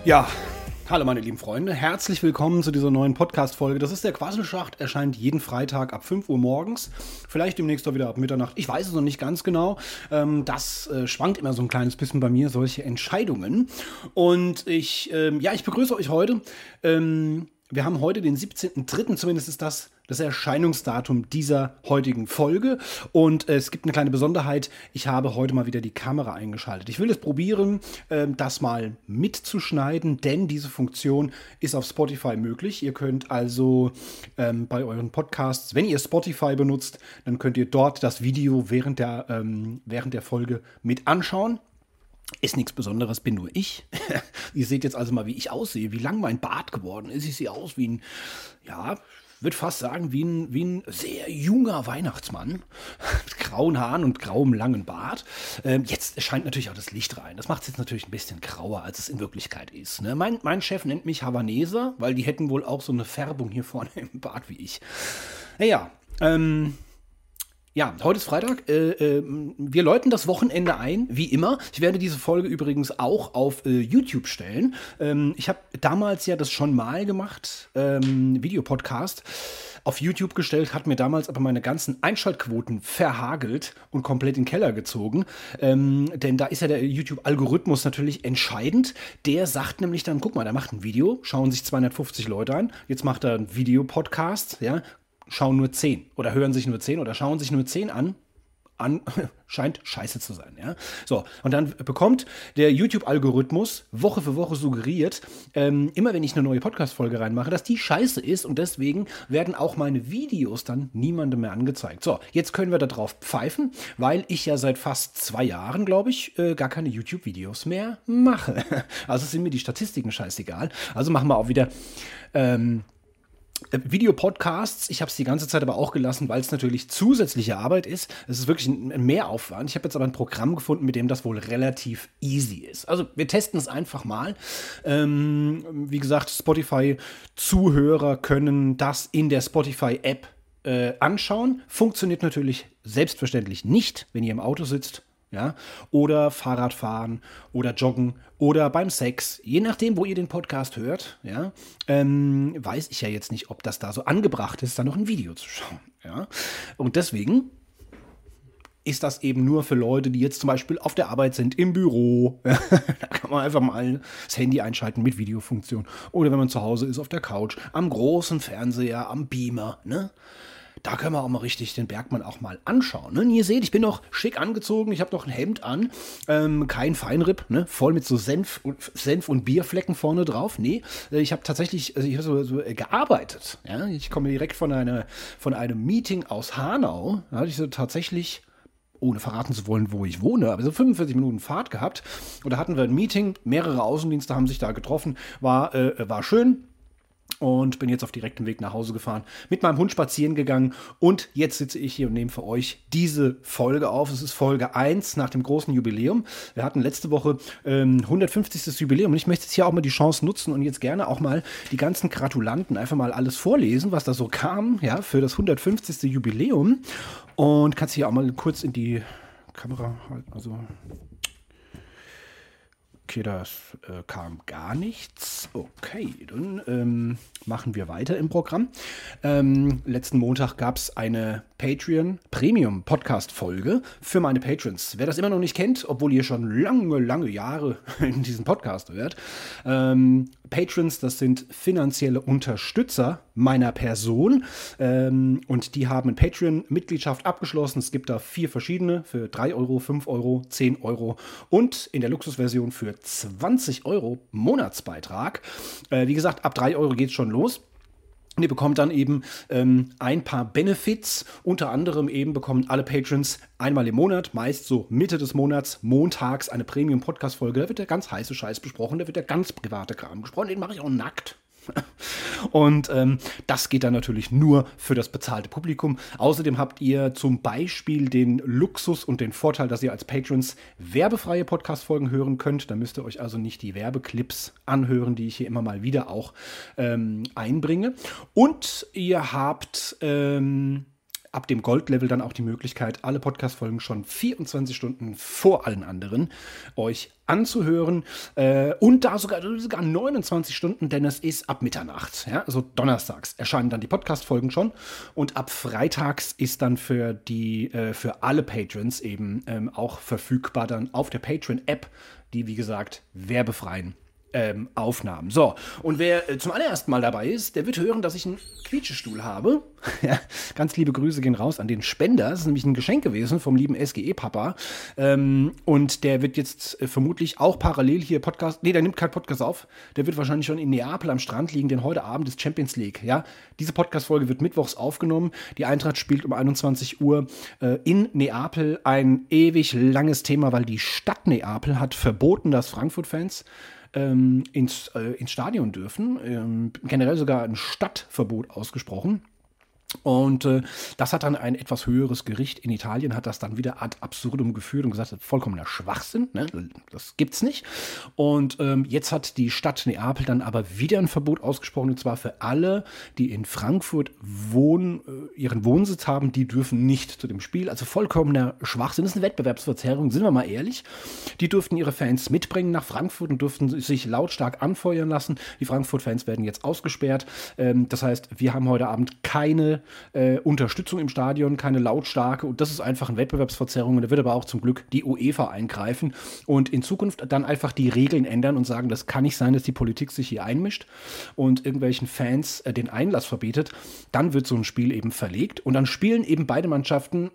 Ja, hallo meine lieben Freunde, herzlich willkommen zu dieser neuen Podcast-Folge. Das ist der Quasselschacht, erscheint jeden Freitag ab 5 Uhr morgens, vielleicht demnächst auch wieder ab Mitternacht, ich weiß es noch nicht ganz genau. Das schwankt immer so ein kleines bisschen bei mir, solche Entscheidungen. Und ich begrüße euch heute. Wir haben heute den 17.03., zumindest ist das Erscheinungsdatum dieser heutigen Folge. Und es gibt eine kleine Besonderheit, ich habe heute mal wieder die Kamera eingeschaltet. Ich will es probieren, das mal mitzuschneiden, denn diese Funktion ist auf Spotify möglich. Ihr könnt also bei euren Podcasts, wenn ihr Spotify benutzt, dann könnt ihr dort das Video während der Folge mit anschauen. Ist nichts Besonderes, bin nur ich. Ihr seht jetzt also mal, wie ich aussehe, wie lang mein Bart geworden ist. Ich sehe aus wie ein, würde fast sagen, wie ein sehr junger Weihnachtsmann. Mit grauen Haaren und grauem langen Bart. Jetzt scheint natürlich auch das Licht rein. Das macht es jetzt natürlich ein bisschen grauer, als es in Wirklichkeit ist. Ne? Mein Chef nennt mich Havaneser, weil die hätten wohl auch so eine Färbung hier vorne im Bart wie ich. Ja, heute ist Freitag. Wir läuten das Wochenende ein, wie immer. Ich werde diese Folge übrigens auch auf YouTube stellen. Ich habe damals ja das schon mal gemacht, Videopodcast auf YouTube gestellt, hat mir damals aber meine ganzen Einschaltquoten verhagelt und komplett in den Keller gezogen. Denn da ist ja der YouTube-Algorithmus natürlich entscheidend. Der sagt nämlich dann, guck mal, der macht ein Video, schauen sich 250 Leute an. Jetzt macht er einen Videopodcast, ja. Schauen nur 10 oder hören sich nur 10 oder schauen sich nur 10 an, scheint scheiße zu sein. Ja? So, und dann bekommt der YouTube-Algorithmus Woche für Woche suggeriert, immer wenn ich eine neue Podcast-Folge reinmache, dass die scheiße ist und deswegen werden auch meine Videos dann niemandem mehr angezeigt. So, jetzt können wir da drauf pfeifen, weil ich ja seit fast 2 Jahren, glaube ich, gar keine YouTube-Videos mehr mache. Also sind mir die Statistiken scheißegal. Also machen wir auch wieder Videopodcasts. Ich habe es die ganze Zeit aber auch gelassen, weil es natürlich zusätzliche Arbeit ist. Es ist wirklich ein Mehraufwand. Ich habe jetzt aber ein Programm gefunden, mit dem das wohl relativ easy ist. Also wir testen es einfach mal. Wie gesagt, Spotify-Zuhörer können das in der Spotify-App anschauen. Funktioniert natürlich selbstverständlich nicht, wenn ihr im Auto sitzt. Ja, oder Fahrradfahren oder Joggen oder beim Sex, je nachdem, wo ihr den Podcast hört, ja, weiß ich ja jetzt nicht, ob das da so angebracht ist, da noch ein Video zu schauen. Ja. Und deswegen ist das eben nur für Leute, die jetzt zum Beispiel auf der Arbeit sind, im Büro. Da kann man einfach mal das Handy einschalten mit Videofunktion. Oder wenn man zu Hause ist, auf der Couch, am großen Fernseher, am Beamer, ne? Da können wir auch mal richtig den Bergmann auch mal anschauen. Ne? Und ihr seht, ich bin noch schick angezogen. Ich habe noch ein Hemd an. Kein Feinripp, ne? Voll mit so Senf und Bierflecken vorne drauf. Nee, ich habe tatsächlich so gearbeitet. Ja? Ich komme direkt von einem Meeting aus Hanau. Da hatte ich so tatsächlich, ohne verraten zu wollen, wo ich wohne, aber so 45 Minuten Fahrt gehabt. Und da hatten wir ein Meeting. Mehrere Außendienste haben sich da getroffen. War schön. Und bin jetzt auf direktem Weg nach Hause gefahren, mit meinem Hund spazieren gegangen und jetzt sitze ich hier und nehme für euch diese Folge auf. Es ist Folge 1 nach dem großen Jubiläum. Wir hatten letzte Woche 150. Jubiläum und ich möchte jetzt hier auch mal die Chance nutzen und jetzt gerne auch mal die ganzen Gratulanten einfach mal alles vorlesen, was da so kam, ja, für das 150. Jubiläum. Und kannst hier auch mal kurz in die Kamera halten, also... Okay, das kam gar nichts. Okay, dann machen wir weiter im Programm. Letzten Montag gab es eine Patreon-Premium-Podcast-Folge für meine Patrons. Wer das immer noch nicht kennt, obwohl ihr schon lange Jahre in diesem Podcast hört, Patrons, das sind finanzielle Unterstützer meiner Person und die haben eine Patreon-Mitgliedschaft abgeschlossen. Es gibt da 4 verschiedene für 3 Euro, 5 Euro, 10 Euro und in der Luxusversion für 20 Euro Monatsbeitrag. Wie gesagt, ab 3 Euro geht es schon los. Und ihr bekommt dann eben ein paar Benefits. Unter anderem eben bekommen alle Patrons einmal im Monat, meist so Mitte des Monats, montags eine Premium-Podcast-Folge. Da wird der ganz heiße Scheiß besprochen, da wird der ganz private Kram gesprochen. Den mache ich auch nackt. Und das geht dann natürlich nur für das bezahlte Publikum. Außerdem habt ihr zum Beispiel den Luxus und den Vorteil, dass ihr als Patrons werbefreie Podcast-Folgen hören könnt. Da müsst ihr euch also nicht die Werbeclips anhören, die ich hier immer mal wieder auch einbringe. Und ihr habt ab dem Gold-Level dann auch die Möglichkeit, alle Podcast-Folgen schon 24 Stunden vor allen anderen euch anzuhören. Und da sogar 29 Stunden, denn es ist ab Mitternacht. Ja? Also donnerstags erscheinen dann die Podcast-Folgen schon. Und ab freitags ist dann für alle Patrons eben auch verfügbar dann auf der Patreon-App, die, wie gesagt, werbefreien Aufnahmen. So, und wer zum allerersten Mal dabei ist, der wird hören, dass ich einen Quietschestuhl habe. Ja, ganz liebe Grüße gehen raus an den Spender. Das ist nämlich ein Geschenk gewesen vom lieben SGE-Papa. Und der wird jetzt vermutlich auch parallel hier Podcast, der nimmt keinen Podcast auf. Der wird wahrscheinlich schon in Neapel am Strand liegen, denn heute Abend ist Champions League. Ja, diese Podcast-Folge wird mittwochs aufgenommen. Die Eintracht spielt um 21 Uhr in Neapel. Ein ewig langes Thema, weil die Stadt Neapel hat verboten, dass Frankfurt-Fans ins Stadion dürfen. Generell sogar ein Stadtverbot ausgesprochen. Und das hat dann ein etwas höheres Gericht in Italien, hat das dann wieder ad absurdum geführt und gesagt, das ist vollkommener Schwachsinn, ne? Das gibt's nicht. Und jetzt hat die Stadt Neapel dann aber wieder ein Verbot ausgesprochen, und zwar für alle, die in Frankfurt ihren Wohnsitz haben, die dürfen nicht zu dem Spiel. Also vollkommener Schwachsinn. Das ist eine Wettbewerbsverzerrung, sind wir mal ehrlich. Die durften ihre Fans mitbringen nach Frankfurt und durften sich lautstark anfeuern lassen. Die Frankfurt-Fans werden jetzt ausgesperrt. Das heißt, wir haben heute Abend keine Unterstützung im Stadion, keine lautstarke, und das ist einfach eine Wettbewerbsverzerrung, und da wird aber auch zum Glück die UEFA eingreifen und in Zukunft dann einfach die Regeln ändern und sagen, das kann nicht sein, dass die Politik sich hier einmischt und irgendwelchen Fans den Einlass verbietet. Dann wird so ein Spiel eben verlegt und dann spielen eben beide Mannschaften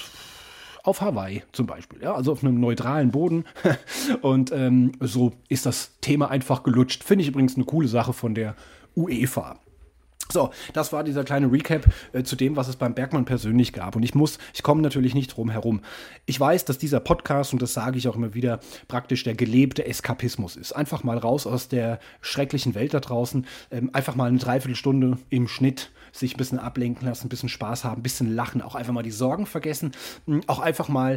auf Hawaii zum Beispiel, ja, also auf einem neutralen Boden. Und so ist das Thema einfach gelutscht. Finde ich übrigens eine coole Sache von der UEFA. So, das war dieser kleine Recap zu dem, was es beim Bergmann persönlich gab. Und ich komme natürlich nicht drum herum. Ich weiß, dass dieser Podcast, und das sage ich auch immer wieder, praktisch der gelebte Eskapismus ist. Einfach mal raus aus der schrecklichen Welt da draußen, einfach mal eine Dreiviertelstunde im Schnitt sich ein bisschen ablenken lassen, ein bisschen Spaß haben, ein bisschen lachen, auch einfach mal die Sorgen vergessen, auch einfach mal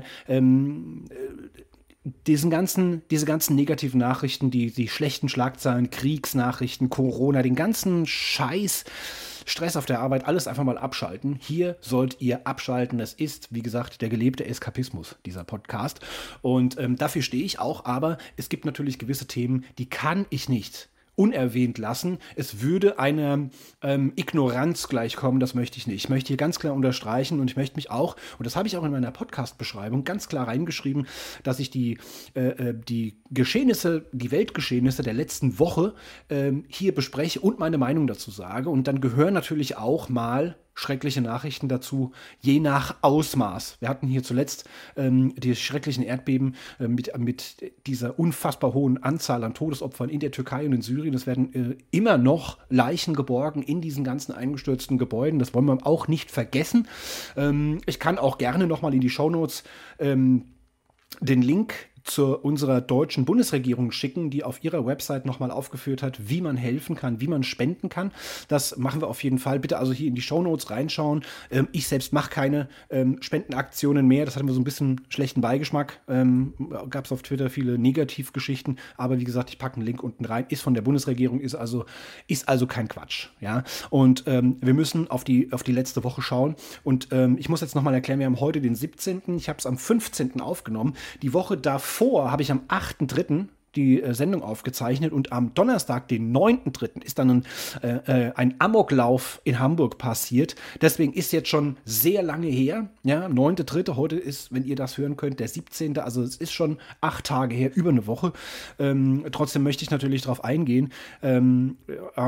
diese ganzen negativen Nachrichten, die schlechten Schlagzeilen, Kriegsnachrichten, Corona, den ganzen Scheiß, Stress auf der Arbeit, alles einfach mal abschalten. Hier sollt ihr abschalten. Das ist, wie gesagt, der gelebte Eskapismus, dieser Podcast. Und dafür stehe ich auch, aber es gibt natürlich gewisse Themen, die kann ich nicht unerwähnt lassen. Es würde einer Ignoranz gleichkommen, das möchte ich nicht. Ich möchte hier ganz klar unterstreichen, und ich möchte mich auch, und das habe ich auch in meiner Podcast-Beschreibung ganz klar reingeschrieben, dass ich die Geschehnisse, die Weltgeschehnisse der letzten Woche hier bespreche und meine Meinung dazu sage. Und dann gehören natürlich auch mal schreckliche Nachrichten dazu, je nach Ausmaß. Wir hatten hier zuletzt die schrecklichen Erdbeben mit dieser unfassbar hohen Anzahl an Todesopfern in der Türkei und in Syrien. Es werden immer noch Leichen geborgen in diesen ganzen eingestürzten Gebäuden. Das wollen wir auch nicht vergessen. Ich kann auch gerne nochmal in die Shownotes den Link zu unserer deutschen Bundesregierung schicken, die auf ihrer Website nochmal aufgeführt hat, wie man helfen kann, wie man spenden kann. Das machen wir auf jeden Fall. Bitte also hier in die Shownotes reinschauen. Ich selbst mache keine Spendenaktionen mehr. Das hat immer so ein bisschen schlechten Beigeschmack. Gab es auf Twitter viele Negativgeschichten. Aber wie gesagt, ich packe einen Link unten rein. Ist von der Bundesregierung, ist also kein Quatsch. Ja? Und wir müssen auf die letzte Woche schauen. Und ich muss jetzt nochmal erklären, wir haben heute den 17. Ich habe es am 15. aufgenommen. Die Woche davor habe ich am 8.3. die Sendung aufgezeichnet, und am Donnerstag, den 9.3., ist dann ein Amoklauf in Hamburg passiert. Deswegen ist jetzt schon sehr lange her. Ja, 9.3., heute ist, wenn ihr das hören könnt, der 17., also es ist schon 8 Tage her, über eine Woche. Trotzdem möchte ich natürlich darauf eingehen. Ein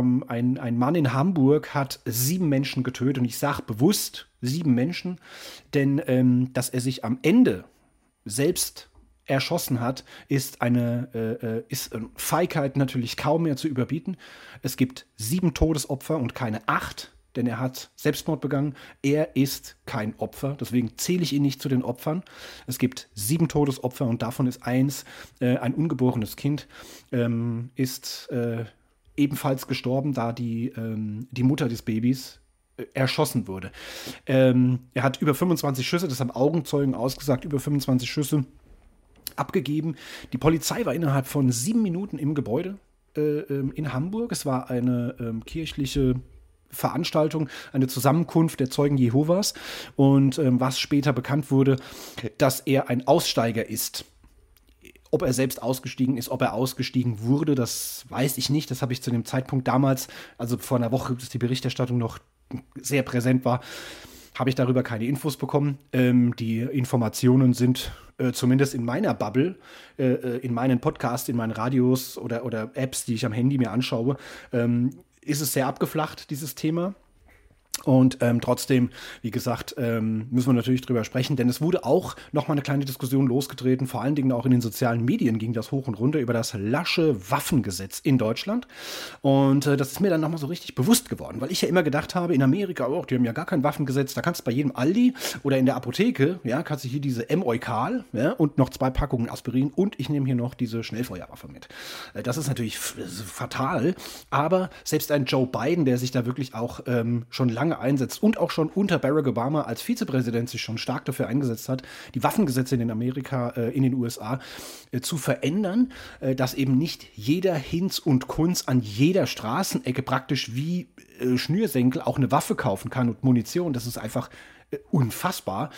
Mann in Hamburg hat 7 Menschen getötet, und ich sage bewusst 7 Menschen, denn dass er sich am Ende selbst erschossen hat, ist Feigheit natürlich kaum mehr zu überbieten. Es gibt 7 Todesopfer und keine 8, denn er hat Selbstmord begangen. Er ist kein Opfer, deswegen zähle ich ihn nicht zu den Opfern. Es gibt 7 Todesopfer, und davon ist eins ein ungeborenes Kind, ist ebenfalls gestorben, da die Mutter des Babys erschossen wurde. Er hat über 25 Schüsse, das haben Augenzeugen ausgesagt, über 25 Schüsse abgegeben. Die Polizei war innerhalb von 7 Minuten im Gebäude in Hamburg. Es war eine kirchliche Veranstaltung, eine Zusammenkunft der Zeugen Jehovas und was später bekannt wurde, dass er ein Aussteiger ist. Ob er selbst ausgestiegen ist, ob er ausgestiegen wurde, das weiß ich nicht. Das habe ich zu dem Zeitpunkt damals, also vor einer Woche, bis die Berichterstattung noch sehr präsent war, habe ich darüber keine Infos bekommen. Die Informationen sind zumindest in meiner Bubble, in meinen Podcasts, in meinen Radios oder Apps, die ich am Handy mir anschaue, ist es sehr abgeflacht, dieses Thema. Und trotzdem, wie gesagt, müssen wir natürlich drüber sprechen, denn es wurde auch nochmal eine kleine Diskussion losgetreten, vor allen Dingen auch in den sozialen Medien ging das hoch und runter über das lasche Waffengesetz in Deutschland. Und das ist mir dann nochmal so richtig bewusst geworden, weil ich ja immer gedacht habe, in Amerika, oh, die haben ja gar kein Waffengesetz, da kannst du bei jedem Aldi oder in der Apotheke, ja, kannst du hier diese M-Eukal, ja, und noch 2 Packungen Aspirin und ich nehme hier noch diese Schnellfeuerwaffe mit. Das ist natürlich fatal, aber selbst ein Joe Biden, der sich da wirklich auch schon lange einsetzt und auch schon unter Barack Obama als Vizepräsident sich schon stark dafür eingesetzt hat, die Waffengesetze in den USA zu verändern, dass eben nicht jeder Hinz und Kunz an jeder Straßenecke praktisch wie Schnürsenkel auch eine Waffe kaufen kann und Munition. Das ist einfach unfassbar.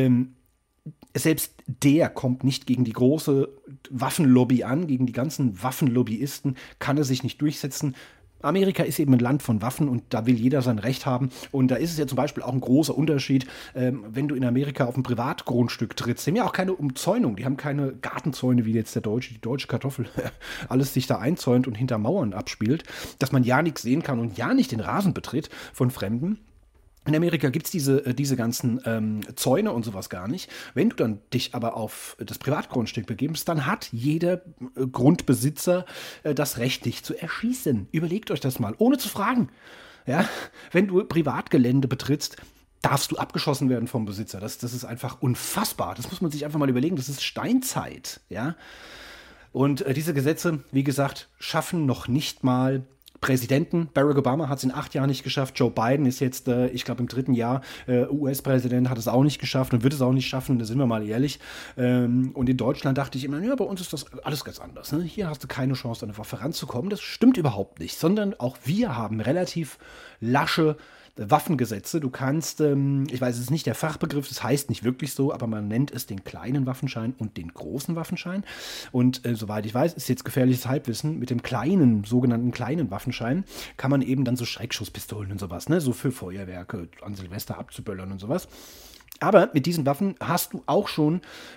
Selbst der kommt nicht gegen die große Waffenlobby an, gegen die ganzen Waffenlobbyisten kann er sich nicht durchsetzen. Amerika ist eben ein Land von Waffen und da will jeder sein Recht haben. Und da ist es ja zum Beispiel auch ein großer Unterschied, wenn du in Amerika auf ein Privatgrundstück trittst. Die haben ja auch keine Umzäunung, die haben keine Gartenzäune wie jetzt die deutsche Kartoffel. Alles sich da einzäunt und hinter Mauern abspielt, dass man ja nichts sehen kann und ja nicht den Rasen betritt von Fremden. In Amerika gibt es diese ganzen Zäune und sowas gar nicht. Wenn du dann dich aber auf das Privatgrundstück begibst, dann hat jeder Grundbesitzer das Recht, dich zu erschießen. Überlegt euch das mal, ohne zu fragen. Ja? Wenn du Privatgelände betrittst, darfst du abgeschossen werden vom Besitzer. Das ist einfach unfassbar. Das muss man sich einfach mal überlegen. Das ist Steinzeit. Ja? Und diese Gesetze, wie gesagt, schaffen noch nicht mal Präsidenten. Barack Obama hat es in 8 Jahren nicht geschafft. Joe Biden ist jetzt, ich glaube, im 3. Jahr US-Präsident, hat es auch nicht geschafft und wird es auch nicht schaffen, da sind wir mal ehrlich. Und in Deutschland dachte ich immer, ja, bei uns ist das alles ganz anders. Ne? Hier hast du keine Chance, an eine Waffe ranzukommen. Das stimmt überhaupt nicht, sondern auch wir haben relativ lasche Waffengesetze. Du kannst, ich weiß, es ist nicht der Fachbegriff, das heißt nicht wirklich so, aber man nennt es den kleinen Waffenschein und den großen Waffenschein. Und soweit ich weiß, ist jetzt gefährliches Halbwissen, mit dem sogenannten kleinen Waffenschein kann man eben dann so Schreckschusspistolen und sowas, ne, so für Feuerwerke an Silvester abzuböllern und sowas. Aber mit diesen Waffen hast du auch schon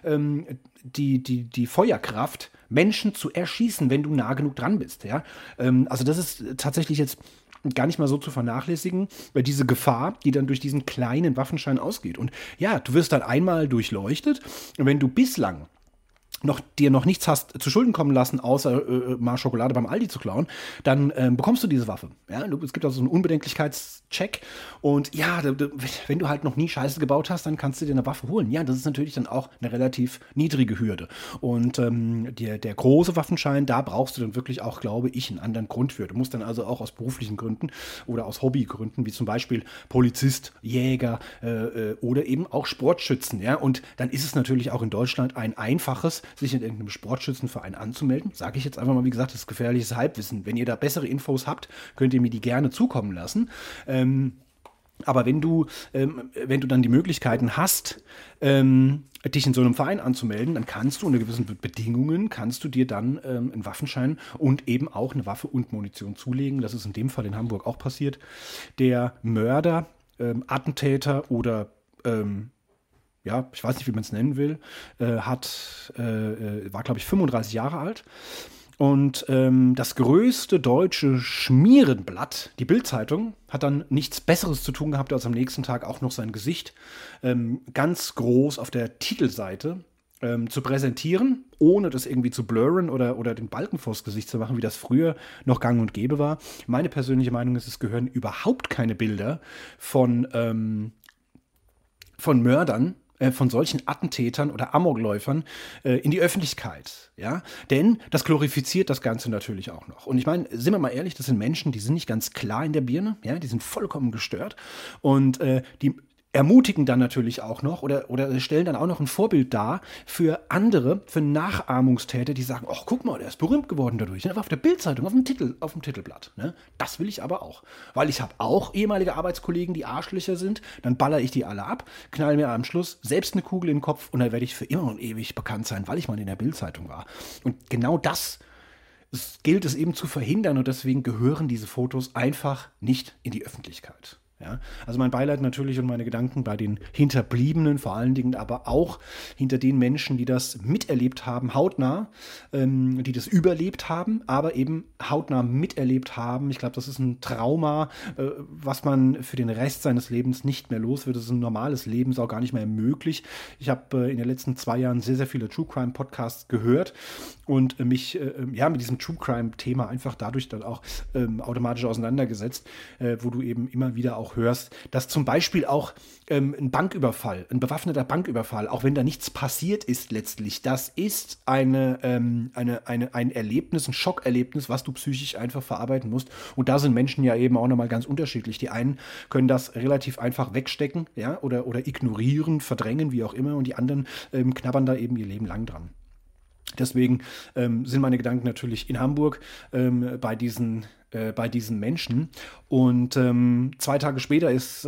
die Feuerkraft, Menschen zu erschießen, wenn du nah genug dran bist. Ja? Also das ist tatsächlich jetzt gar nicht mal so zu vernachlässigen, weil diese Gefahr, die dann durch diesen kleinen Waffenschein ausgeht. Und ja, du wirst dann einmal durchleuchtet, wenn du bislang dir noch nichts hast zu Schulden kommen lassen, außer mal Schokolade beim Aldi zu klauen, dann bekommst du diese Waffe. Ja? Es gibt also so einen Unbedenklichkeitscheck und ja, wenn du halt noch nie Scheiße gebaut hast, dann kannst du dir eine Waffe holen. Ja, das ist natürlich dann auch eine relativ niedrige Hürde. Und der große Waffenschein, da brauchst du dann wirklich auch, glaube ich, einen anderen Grund für. Du musst dann also auch aus beruflichen Gründen oder aus Hobbygründen, wie zum Beispiel Polizist, Jäger oder eben auch Sportschützen. Ja? Und dann ist es natürlich auch in Deutschland ein einfaches, sich in irgendeinem Sportschützenverein anzumelden. Sage ich jetzt einfach mal, wie gesagt, das ist gefährliches Halbwissen. Wenn ihr da bessere Infos habt, könnt ihr mir die gerne zukommen lassen. Aber wenn du dann die Möglichkeiten hast, dich in so einem Verein anzumelden, dann kannst du unter gewissen Bedingungen, kannst du dir dann einen Waffenschein und eben auch eine Waffe und Munition zulegen. Das ist in dem Fall in Hamburg auch passiert. Der Mörder, Attentäter oder ja, ich weiß nicht, wie man es nennen will, war, glaube ich, 35 Jahre alt. Und das größte deutsche Schmierenblatt, die Bild-Zeitung, hat dann nichts Besseres zu tun gehabt, als am nächsten Tag auch noch sein Gesicht ganz groß auf der Titelseite zu präsentieren, ohne das irgendwie zu blurren oder den Balken vors Gesicht zu machen, wie das früher noch gang und gäbe war. Meine persönliche Meinung ist, es gehören überhaupt keine Bilder von Mördern, von solchen Attentätern oder Amokläufern in die Öffentlichkeit. Ja? Denn das glorifiziert das Ganze natürlich auch noch. Und ich meine, sind wir mal ehrlich, das sind Menschen, die sind nicht ganz klar in der Birne, ja? Die sind vollkommen gestört und die ermutigen dann natürlich auch noch oder stellen dann auch noch ein Vorbild dar für andere, für Nachahmungstäter, die sagen, ach, guck mal, der ist berühmt geworden dadurch. Er war auf der Bildzeitung, auf dem Titelblatt. Ne? Das will ich aber auch. Weil ich habe auch ehemalige Arbeitskollegen, die Arschlöcher sind, dann baller ich die alle ab, knall mir am Schluss selbst eine Kugel in den Kopf und dann werde ich für immer und ewig bekannt sein, weil ich mal in der Bildzeitung war. Und genau das gilt es eben zu verhindern und deswegen gehören diese Fotos einfach nicht in die Öffentlichkeit. Ja, also mein Beileid natürlich und meine Gedanken bei den Hinterbliebenen, vor allen Dingen aber auch hinter den Menschen, die das miterlebt haben, hautnah, die das überlebt haben, aber eben hautnah miterlebt haben. Ich glaube, das ist ein Trauma, was man für den Rest seines Lebens nicht mehr los wird. Das ist ein normales Leben, ist auch gar nicht mehr möglich. Ich habe in den letzten 2 Jahren sehr, sehr viele True Crime Podcasts gehört und mich mit diesem True Crime Thema einfach dadurch dann auch automatisch auseinandergesetzt, wo du eben immer wieder auch hörst, dass zum Beispiel auch ein Banküberfall, ein bewaffneter Banküberfall, auch wenn da nichts passiert ist letztlich, das ist ein Erlebnis, ein Schockerlebnis, was du psychisch einfach verarbeiten musst. Und da sind Menschen ja eben auch nochmal ganz unterschiedlich. Die einen können das relativ einfach wegstecken, ja, oder ignorieren, verdrängen, wie auch immer, und die anderen knabbern da eben ihr Leben lang dran. Deswegen sind meine Gedanken natürlich in Hamburg bei diesen Menschen. Und 2 Tage später ist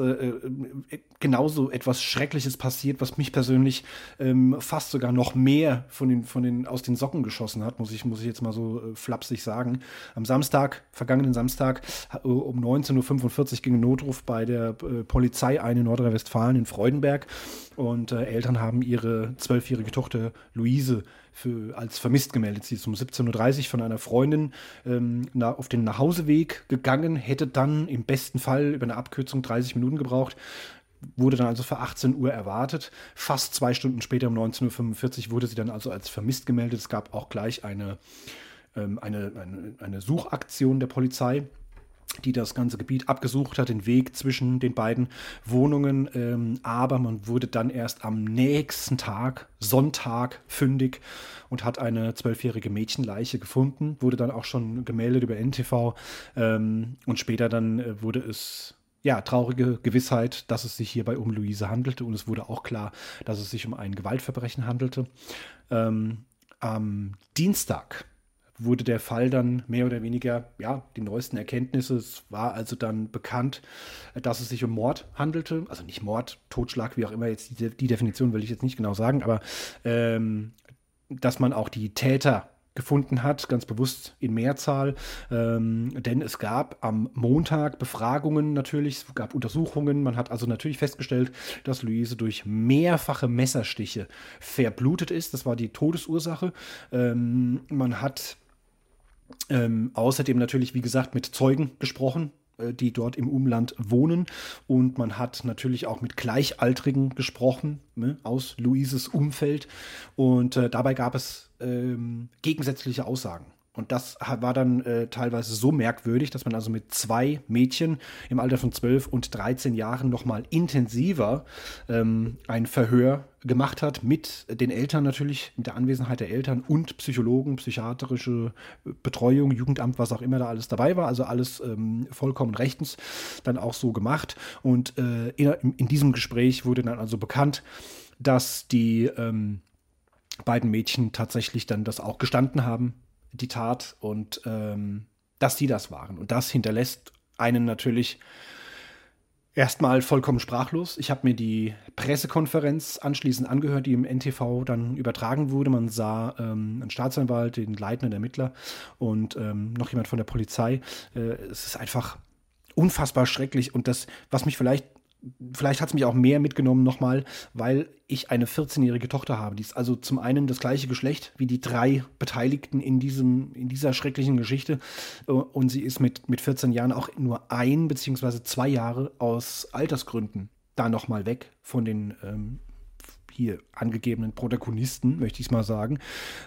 genauso etwas Schreckliches passiert, was mich persönlich fast sogar noch mehr aus den Socken geschossen hat, muss ich jetzt mal so flapsig sagen. Vergangenen Samstag, um 19:45 Uhr ging ein Notruf bei der Polizei ein in Nordrhein-Westfalen in Freudenberg. Und Eltern haben ihre 12-jährige Tochter Luise als vermisst gemeldet. Sie ist um 17:30 Uhr von einer Freundin auf den Nachhauseweg gegangen, hätte dann im besten Fall über eine Abkürzung 30 Minuten gebraucht, wurde dann also für 18 Uhr erwartet. Fast 2 Stunden später, um 19:45 Uhr, wurde sie dann also als vermisst gemeldet. Es gab auch gleich eine Suchaktion der Polizei, die das ganze Gebiet abgesucht hat, den Weg zwischen den beiden Wohnungen. Aber man wurde dann erst am nächsten Tag, Sonntag, fündig und hat eine 12-jährige Mädchenleiche gefunden. Wurde dann auch schon gemeldet über NTV. Und später dann wurde es traurige Gewissheit, dass es sich hierbei um Luise handelte. Und es wurde auch klar, dass es sich um ein Gewaltverbrechen handelte. Am Dienstag wurde der Fall dann mehr oder weniger, die neuesten Erkenntnisse. Es war also dann bekannt, dass es sich um Mord handelte. Also nicht Mord, Totschlag, wie auch immer, jetzt die Definition will ich jetzt nicht genau sagen, aber dass man auch die Täter gefunden hat, ganz bewusst in Mehrzahl, denn es gab am Montag Befragungen natürlich, es gab Untersuchungen, man hat also natürlich festgestellt, dass Luise durch mehrfache Messerstiche verblutet ist, das war die Todesursache. Man hat außerdem natürlich, wie gesagt, mit Zeugen gesprochen, die dort im Umland wohnen. Und man hat natürlich auch mit Gleichaltrigen gesprochen, aus Luises Umfeld. Und dabei gab es gegensätzliche Aussagen. Und das war dann teilweise so merkwürdig, dass man also mit 2 Mädchen im Alter von 12 und 13 Jahren nochmal intensiver ein Verhör gemacht hat mit den Eltern natürlich, mit der Anwesenheit der Eltern und Psychologen, psychiatrische Betreuung, Jugendamt, was auch immer da alles dabei war. Also alles vollkommen rechtens dann auch so gemacht. Und in diesem Gespräch wurde dann also bekannt, dass die beiden Mädchen tatsächlich dann das auch gestanden haben, die Tat, und dass sie das waren. Und das hinterlässt einen natürlich erstmal vollkommen sprachlos. Ich habe mir die Pressekonferenz anschließend angehört, die im NTV dann übertragen wurde. Man sah einen Staatsanwalt, den leitenden Ermittler und noch jemand von der Polizei. Es ist einfach unfassbar schrecklich. Und das, was mich vielleicht hat es mich auch mehr mitgenommen nochmal, weil ich eine 14-jährige Tochter habe. Die ist also zum einen das gleiche Geschlecht wie die 3 Beteiligten in dieser schrecklichen Geschichte. Und sie ist mit 14 Jahren auch nur 1 bzw. 2 Jahre aus Altersgründen da nochmal weg von den hier angegebenen Protagonisten, möchte ich es mal sagen.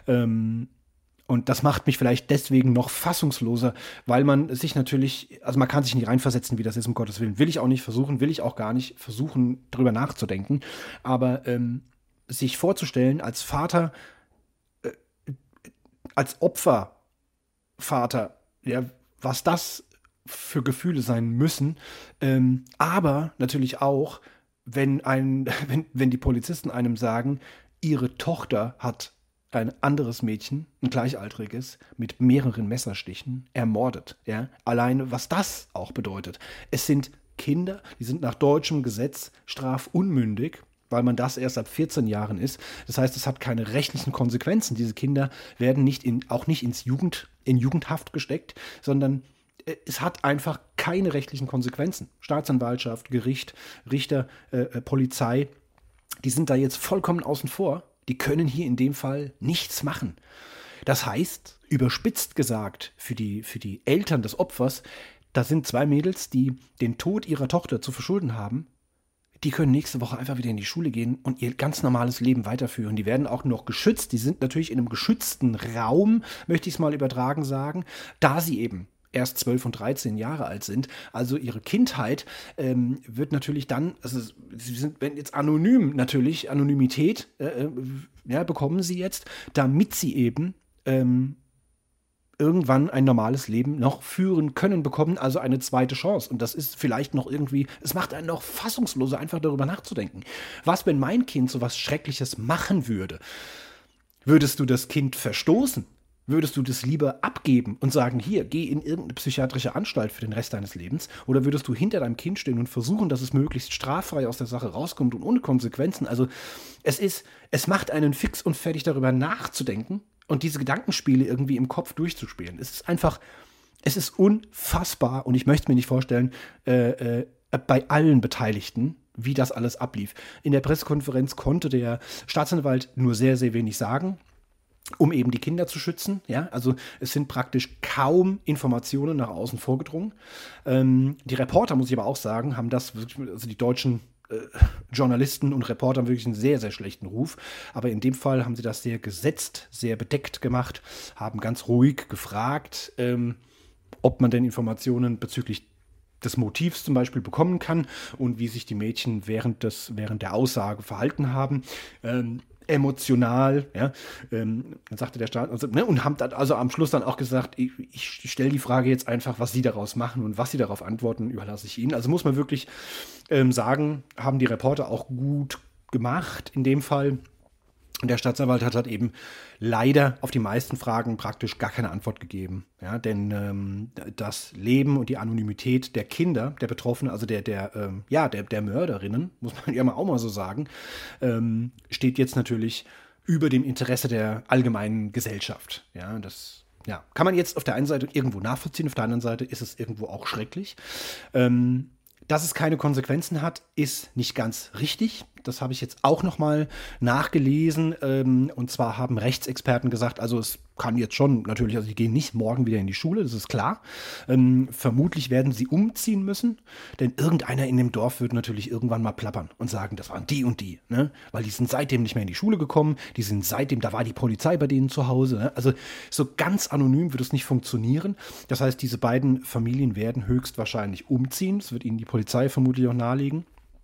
Und das macht mich vielleicht deswegen noch fassungsloser, weil man sich natürlich, also man kann sich nicht reinversetzen, wie das ist, um Gottes Willen. Will ich auch nicht versuchen, will ich auch gar nicht versuchen, drüber nachzudenken. Aber sich vorzustellen, als Vater, als Opfervater, ja, was das für Gefühle sein müssen, aber natürlich auch, wenn die Polizisten einem sagen, ihre Tochter hat ein anderes Mädchen, ein gleichaltriges, mit mehreren Messerstichen ermordet. Ja? Alleine, was das auch bedeutet. Es sind Kinder, die sind nach deutschem Gesetz strafunmündig, weil man das erst ab 14 Jahren ist. Das heißt, es hat keine rechtlichen Konsequenzen. Diese Kinder werden auch nicht in Jugendhaft gesteckt, sondern es hat einfach keine rechtlichen Konsequenzen. Staatsanwaltschaft, Gericht, Richter, Polizei, die sind da jetzt vollkommen außen vor. Die können hier in dem Fall nichts machen. Das heißt, überspitzt gesagt, für die Eltern des Opfers, da sind 2 Mädels, die den Tod ihrer Tochter zu verschulden haben. Die können nächste Woche einfach wieder in die Schule gehen und ihr ganz normales Leben weiterführen. Die werden auch noch geschützt. Die sind natürlich in einem geschützten Raum, möchte ich es mal übertragen sagen, da sie eben erst 12 und 13 Jahre alt sind. Also ihre Kindheit wird natürlich dann, also sie sind wenn jetzt anonym natürlich, Anonymität bekommen sie jetzt, damit sie eben irgendwann ein normales Leben noch führen können, bekommen also eine zweite Chance. Und das ist vielleicht noch irgendwie, es macht einen noch fassungsloser, einfach darüber nachzudenken. Was, wenn mein Kind so was Schreckliches machen würde? Würdest du das Kind verstoßen? Würdest du das lieber abgeben und sagen, hier, geh in irgendeine psychiatrische Anstalt für den Rest deines Lebens? Oder würdest du hinter deinem Kind stehen und versuchen, dass es möglichst straffrei aus der Sache rauskommt und ohne Konsequenzen? Also es macht einen fix und fertig darüber nachzudenken und diese Gedankenspiele irgendwie im Kopf durchzuspielen. Es ist unfassbar und ich möchte mir nicht vorstellen, bei allen Beteiligten, wie das alles ablief. In der Pressekonferenz konnte der Staatsanwalt nur sehr, sehr wenig sagen, um eben die Kinder zu schützen. Ja? Also es sind praktisch kaum Informationen nach außen vorgedrungen. Die Reporter, muss ich aber auch sagen, haben das, also die deutschen Journalisten und Reporter haben wirklich einen sehr, sehr schlechten Ruf. Aber in dem Fall haben sie das sehr gesetzt, sehr bedeckt gemacht, haben ganz ruhig gefragt, ob man denn Informationen bezüglich des Motivs zum Beispiel bekommen kann und wie sich die Mädchen während der Aussage verhalten haben. Emotional, ja, dann sagte der Staat, und haben dann also am Schluss dann auch gesagt, ich stelle die Frage jetzt einfach, was Sie daraus machen und was Sie darauf antworten, überlasse ich Ihnen. Also muss man wirklich sagen, haben die Reporter auch gut gemacht in dem Fall. Und der Staatsanwalt hat halt eben leider auf die meisten Fragen praktisch gar keine Antwort gegeben. Ja, denn das Leben und die Anonymität der Kinder, der Betroffenen, also der Mörderinnen, muss man ja auch mal so sagen, steht jetzt natürlich über dem Interesse der allgemeinen Gesellschaft. Ja, das kann man jetzt auf der einen Seite irgendwo nachvollziehen, auf der anderen Seite ist es irgendwo auch schrecklich. Dass es keine Konsequenzen hat, ist nicht ganz richtig. Das habe ich jetzt auch nochmal nachgelesen. Und zwar haben Rechtsexperten gesagt, also es kann jetzt schon natürlich, also die gehen nicht morgen wieder in die Schule, das ist klar. Vermutlich werden sie umziehen müssen, denn irgendeiner in dem Dorf wird natürlich irgendwann mal plappern und sagen, das waren die und die, ne? Weil die sind seitdem nicht mehr in die Schule gekommen, da war die Polizei bei denen zu Hause. Ne? Also so ganz anonym wird es nicht funktionieren. Das heißt, diese beiden Familien werden höchstwahrscheinlich umziehen. Das wird ihnen die Polizei vermutlich auch nahelegen.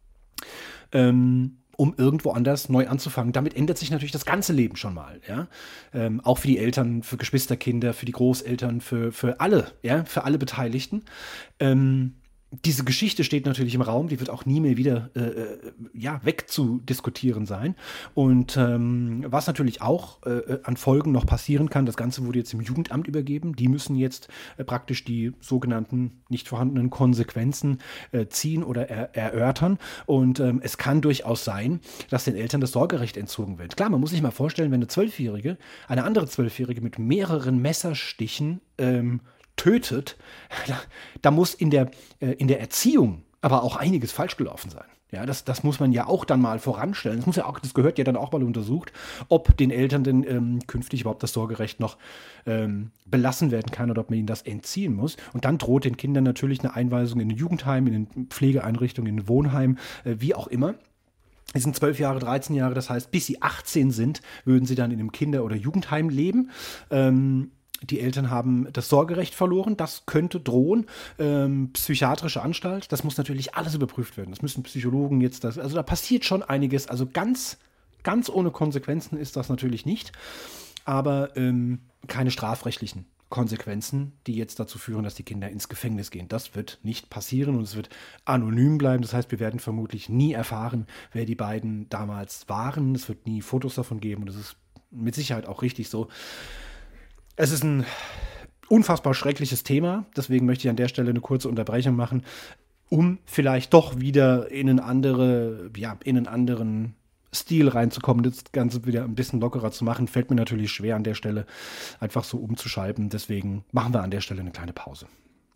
Um irgendwo anders neu anzufangen. Damit ändert sich natürlich das ganze Leben schon mal. Ja? Auch für die Eltern, für Geschwisterkinder, für die Großeltern, für alle, ja? Für alle Beteiligten. Diese Geschichte steht natürlich im Raum, die wird auch nie mehr wieder wegzudiskutieren sein. Und was natürlich auch an Folgen noch passieren kann, das Ganze wurde jetzt dem Jugendamt übergeben. Die müssen jetzt praktisch die sogenannten nicht vorhandenen Konsequenzen ziehen oder erörtern. Und es kann durchaus sein, dass den Eltern das Sorgerecht entzogen wird. Klar, man muss sich mal vorstellen, wenn eine andere Zwölfjährige mit mehreren Messerstichen tötet, da muss in der Erziehung aber auch einiges falsch gelaufen sein. Ja, das muss man ja auch dann mal voranstellen. Das gehört ja dann auch mal untersucht, ob den Eltern denn künftig überhaupt das Sorgerecht noch belassen werden kann oder ob man ihnen das entziehen muss. Und dann droht den Kindern natürlich eine Einweisung in ein Jugendheim, in eine Pflegeeinrichtung, in ein Wohnheim, wie auch immer. Die sind 12 Jahre, 13 Jahre, das heißt, bis sie 18 sind, würden sie dann in einem Kinder- oder Jugendheim leben. Die Eltern haben das Sorgerecht verloren, das könnte drohen. Psychiatrische Anstalt, das muss natürlich alles überprüft werden. Das müssen Psychologen also da passiert schon einiges. Also ganz, ganz ohne Konsequenzen ist das natürlich nicht. Aber keine strafrechtlichen. Konsequenzen, die jetzt dazu führen, dass die Kinder ins Gefängnis gehen. Das wird nicht passieren und es wird anonym bleiben. Das heißt, wir werden vermutlich nie erfahren, wer die beiden damals waren. Es wird nie Fotos davon geben und das ist mit Sicherheit auch richtig so. Es ist ein unfassbar schreckliches Thema. Deswegen möchte ich an der Stelle eine kurze Unterbrechung machen, um vielleicht doch wieder in einen anderen Stil reinzukommen, das Ganze wieder ein bisschen lockerer zu machen, fällt mir natürlich schwer an der Stelle, einfach so umzuschalten. Deswegen machen wir an der Stelle eine kleine Pause.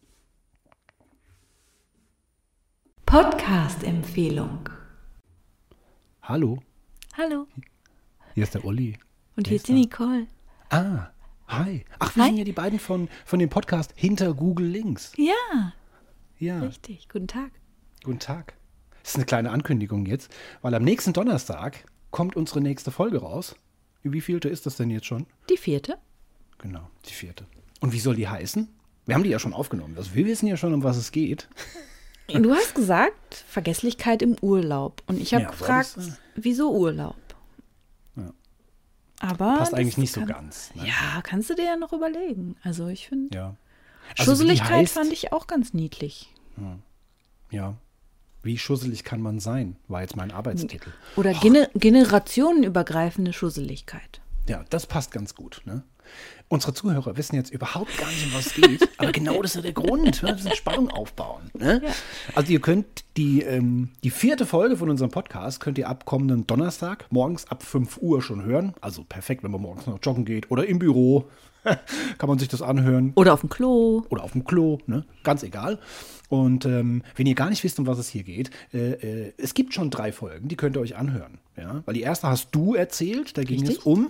Podcast-Empfehlung. Hallo. Hallo. Hier ist der Olli. Und hier ist die Nicole. Ah, hi. Ach, wir sind ja die beiden von dem Podcast Hinter Google Links. Ja, richtig. Guten Tag. Guten Tag. Das ist eine kleine Ankündigung jetzt, weil am nächsten Donnerstag kommt unsere nächste Folge raus. Wie vielte ist das denn jetzt schon? Die 4. Genau, die 4. Und wie soll die heißen? Wir haben die ja schon aufgenommen. Also wir wissen ja schon, um was es geht. Du hast gesagt, Vergesslichkeit im Urlaub. Und ich habe gefragt, wieso Urlaub? Ja. Aber passt eigentlich nicht so ganz. Ne? Ja, kannst du dir ja noch überlegen. Also ich finde, ja. Also Schusseligkeit fand ich auch ganz niedlich. Ja. Wie schusselig kann man sein, war jetzt mein Arbeitstitel. Oder generationenübergreifende Schusseligkeit. Ja, das passt ganz gut. Ne? Unsere Zuhörer wissen jetzt überhaupt gar nicht, um was es geht, aber genau das ist ja der Grund. Wir müssen Spannung aufbauen. Ne? Ja. Also ihr könnt die 4. Folge von unserem Podcast könnt ihr ab kommenden Donnerstag morgens ab 5 Uhr schon hören. Also perfekt, wenn man morgens noch joggen geht oder im Büro. Kann man sich das anhören. Oder auf dem Klo. Ne? Ganz egal. Und wenn ihr gar nicht wisst, um was es hier geht, es gibt schon 3 Folgen, die könnt ihr euch anhören. Ja? Weil die erste hast du erzählt, da ging es um?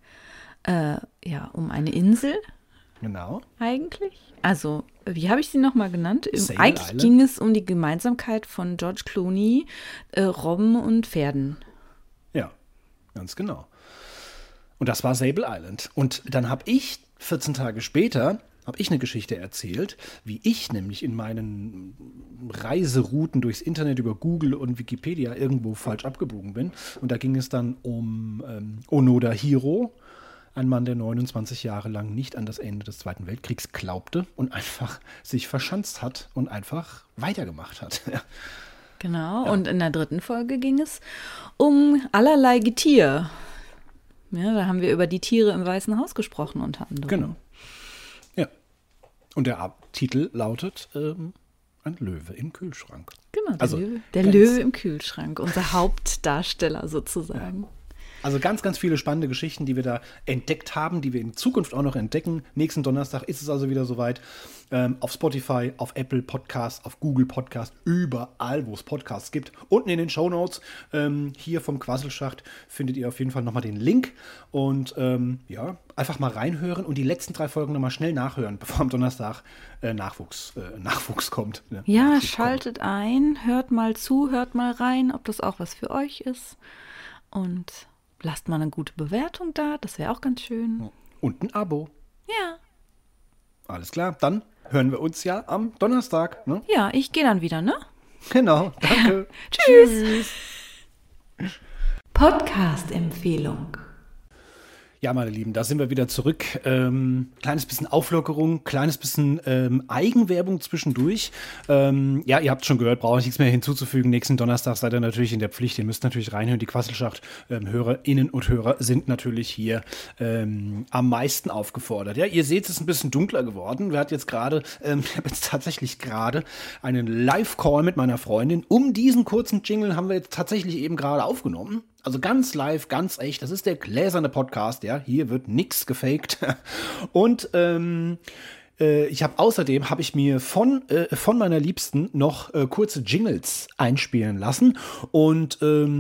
Um eine Insel. Genau. Eigentlich. Also, wie habe ich sie nochmal genannt? Eigentlich Island. Ging es um die Gemeinsamkeit von George Clooney, Robben und Pferden. Ja, ganz genau. Und das war Sable Island. Und dann habe ich 14 Tage später eine Geschichte erzählt, wie ich nämlich in meinen Reiserouten durchs Internet über Google und Wikipedia irgendwo falsch abgebogen bin. Und da ging es dann um Onoda Hiro, ein Mann, der 29 Jahre lang nicht an das Ende des Zweiten Weltkriegs glaubte und einfach sich verschanzt hat und einfach weitergemacht hat. Genau, ja. Und in der 3. Folge ging es um allerlei Getier. Ja, da haben wir über die Tiere im Weißen Haus gesprochen unter anderem. Genau. Ja. Und der Titel lautet ein Löwe im Kühlschrank. Genau, der Löwe im Kühlschrank, unser Hauptdarsteller sozusagen. Ja. Also ganz, ganz viele spannende Geschichten, die wir da entdeckt haben, die wir in Zukunft auch noch entdecken. Nächsten Donnerstag ist es also wieder soweit. Auf Spotify, auf Apple Podcasts, auf Google Podcasts, überall, wo es Podcasts gibt. Unten in den Shownotes hier vom Quasselschacht findet ihr auf jeden Fall nochmal den Link. Und einfach mal reinhören und die letzten 3 Folgen nochmal schnell nachhören, bevor am Donnerstag Nachwuchs kommt. Ne? Ja, Nachwuchs schaltet ein, hört mal zu, hört mal rein, ob das auch was für euch ist. Und lasst mal eine gute Bewertung da, das wäre auch ganz schön. Und ein Abo. Ja. Alles klar, dann hören wir uns ja am Donnerstag. Ne? Ja, ich gehe dann wieder, ne? Genau, danke. Tschüss. Podcast-Empfehlung. Ja, meine Lieben, da sind wir wieder zurück. Kleines bisschen Auflockerung, kleines bisschen Eigenwerbung zwischendurch. Ihr habt schon gehört, brauche ich nichts mehr hinzuzufügen. Nächsten Donnerstag seid ihr natürlich in der Pflicht. Ihr müsst natürlich reinhören. Die Quasselschacht Hörerinnen und Hörer sind natürlich hier am meisten aufgefordert. Ja, ihr seht, es ist ein bisschen dunkler geworden. Ich habe jetzt tatsächlich gerade einen Live-Call mit meiner Freundin. Um diesen kurzen Jingle haben wir jetzt tatsächlich eben gerade aufgenommen. Also ganz live, ganz echt. Das ist der gläserne Podcast, ja. Hier wird nichts gefaked. Und außerdem habe ich mir von meiner Liebsten noch kurze Jingles einspielen lassen. Und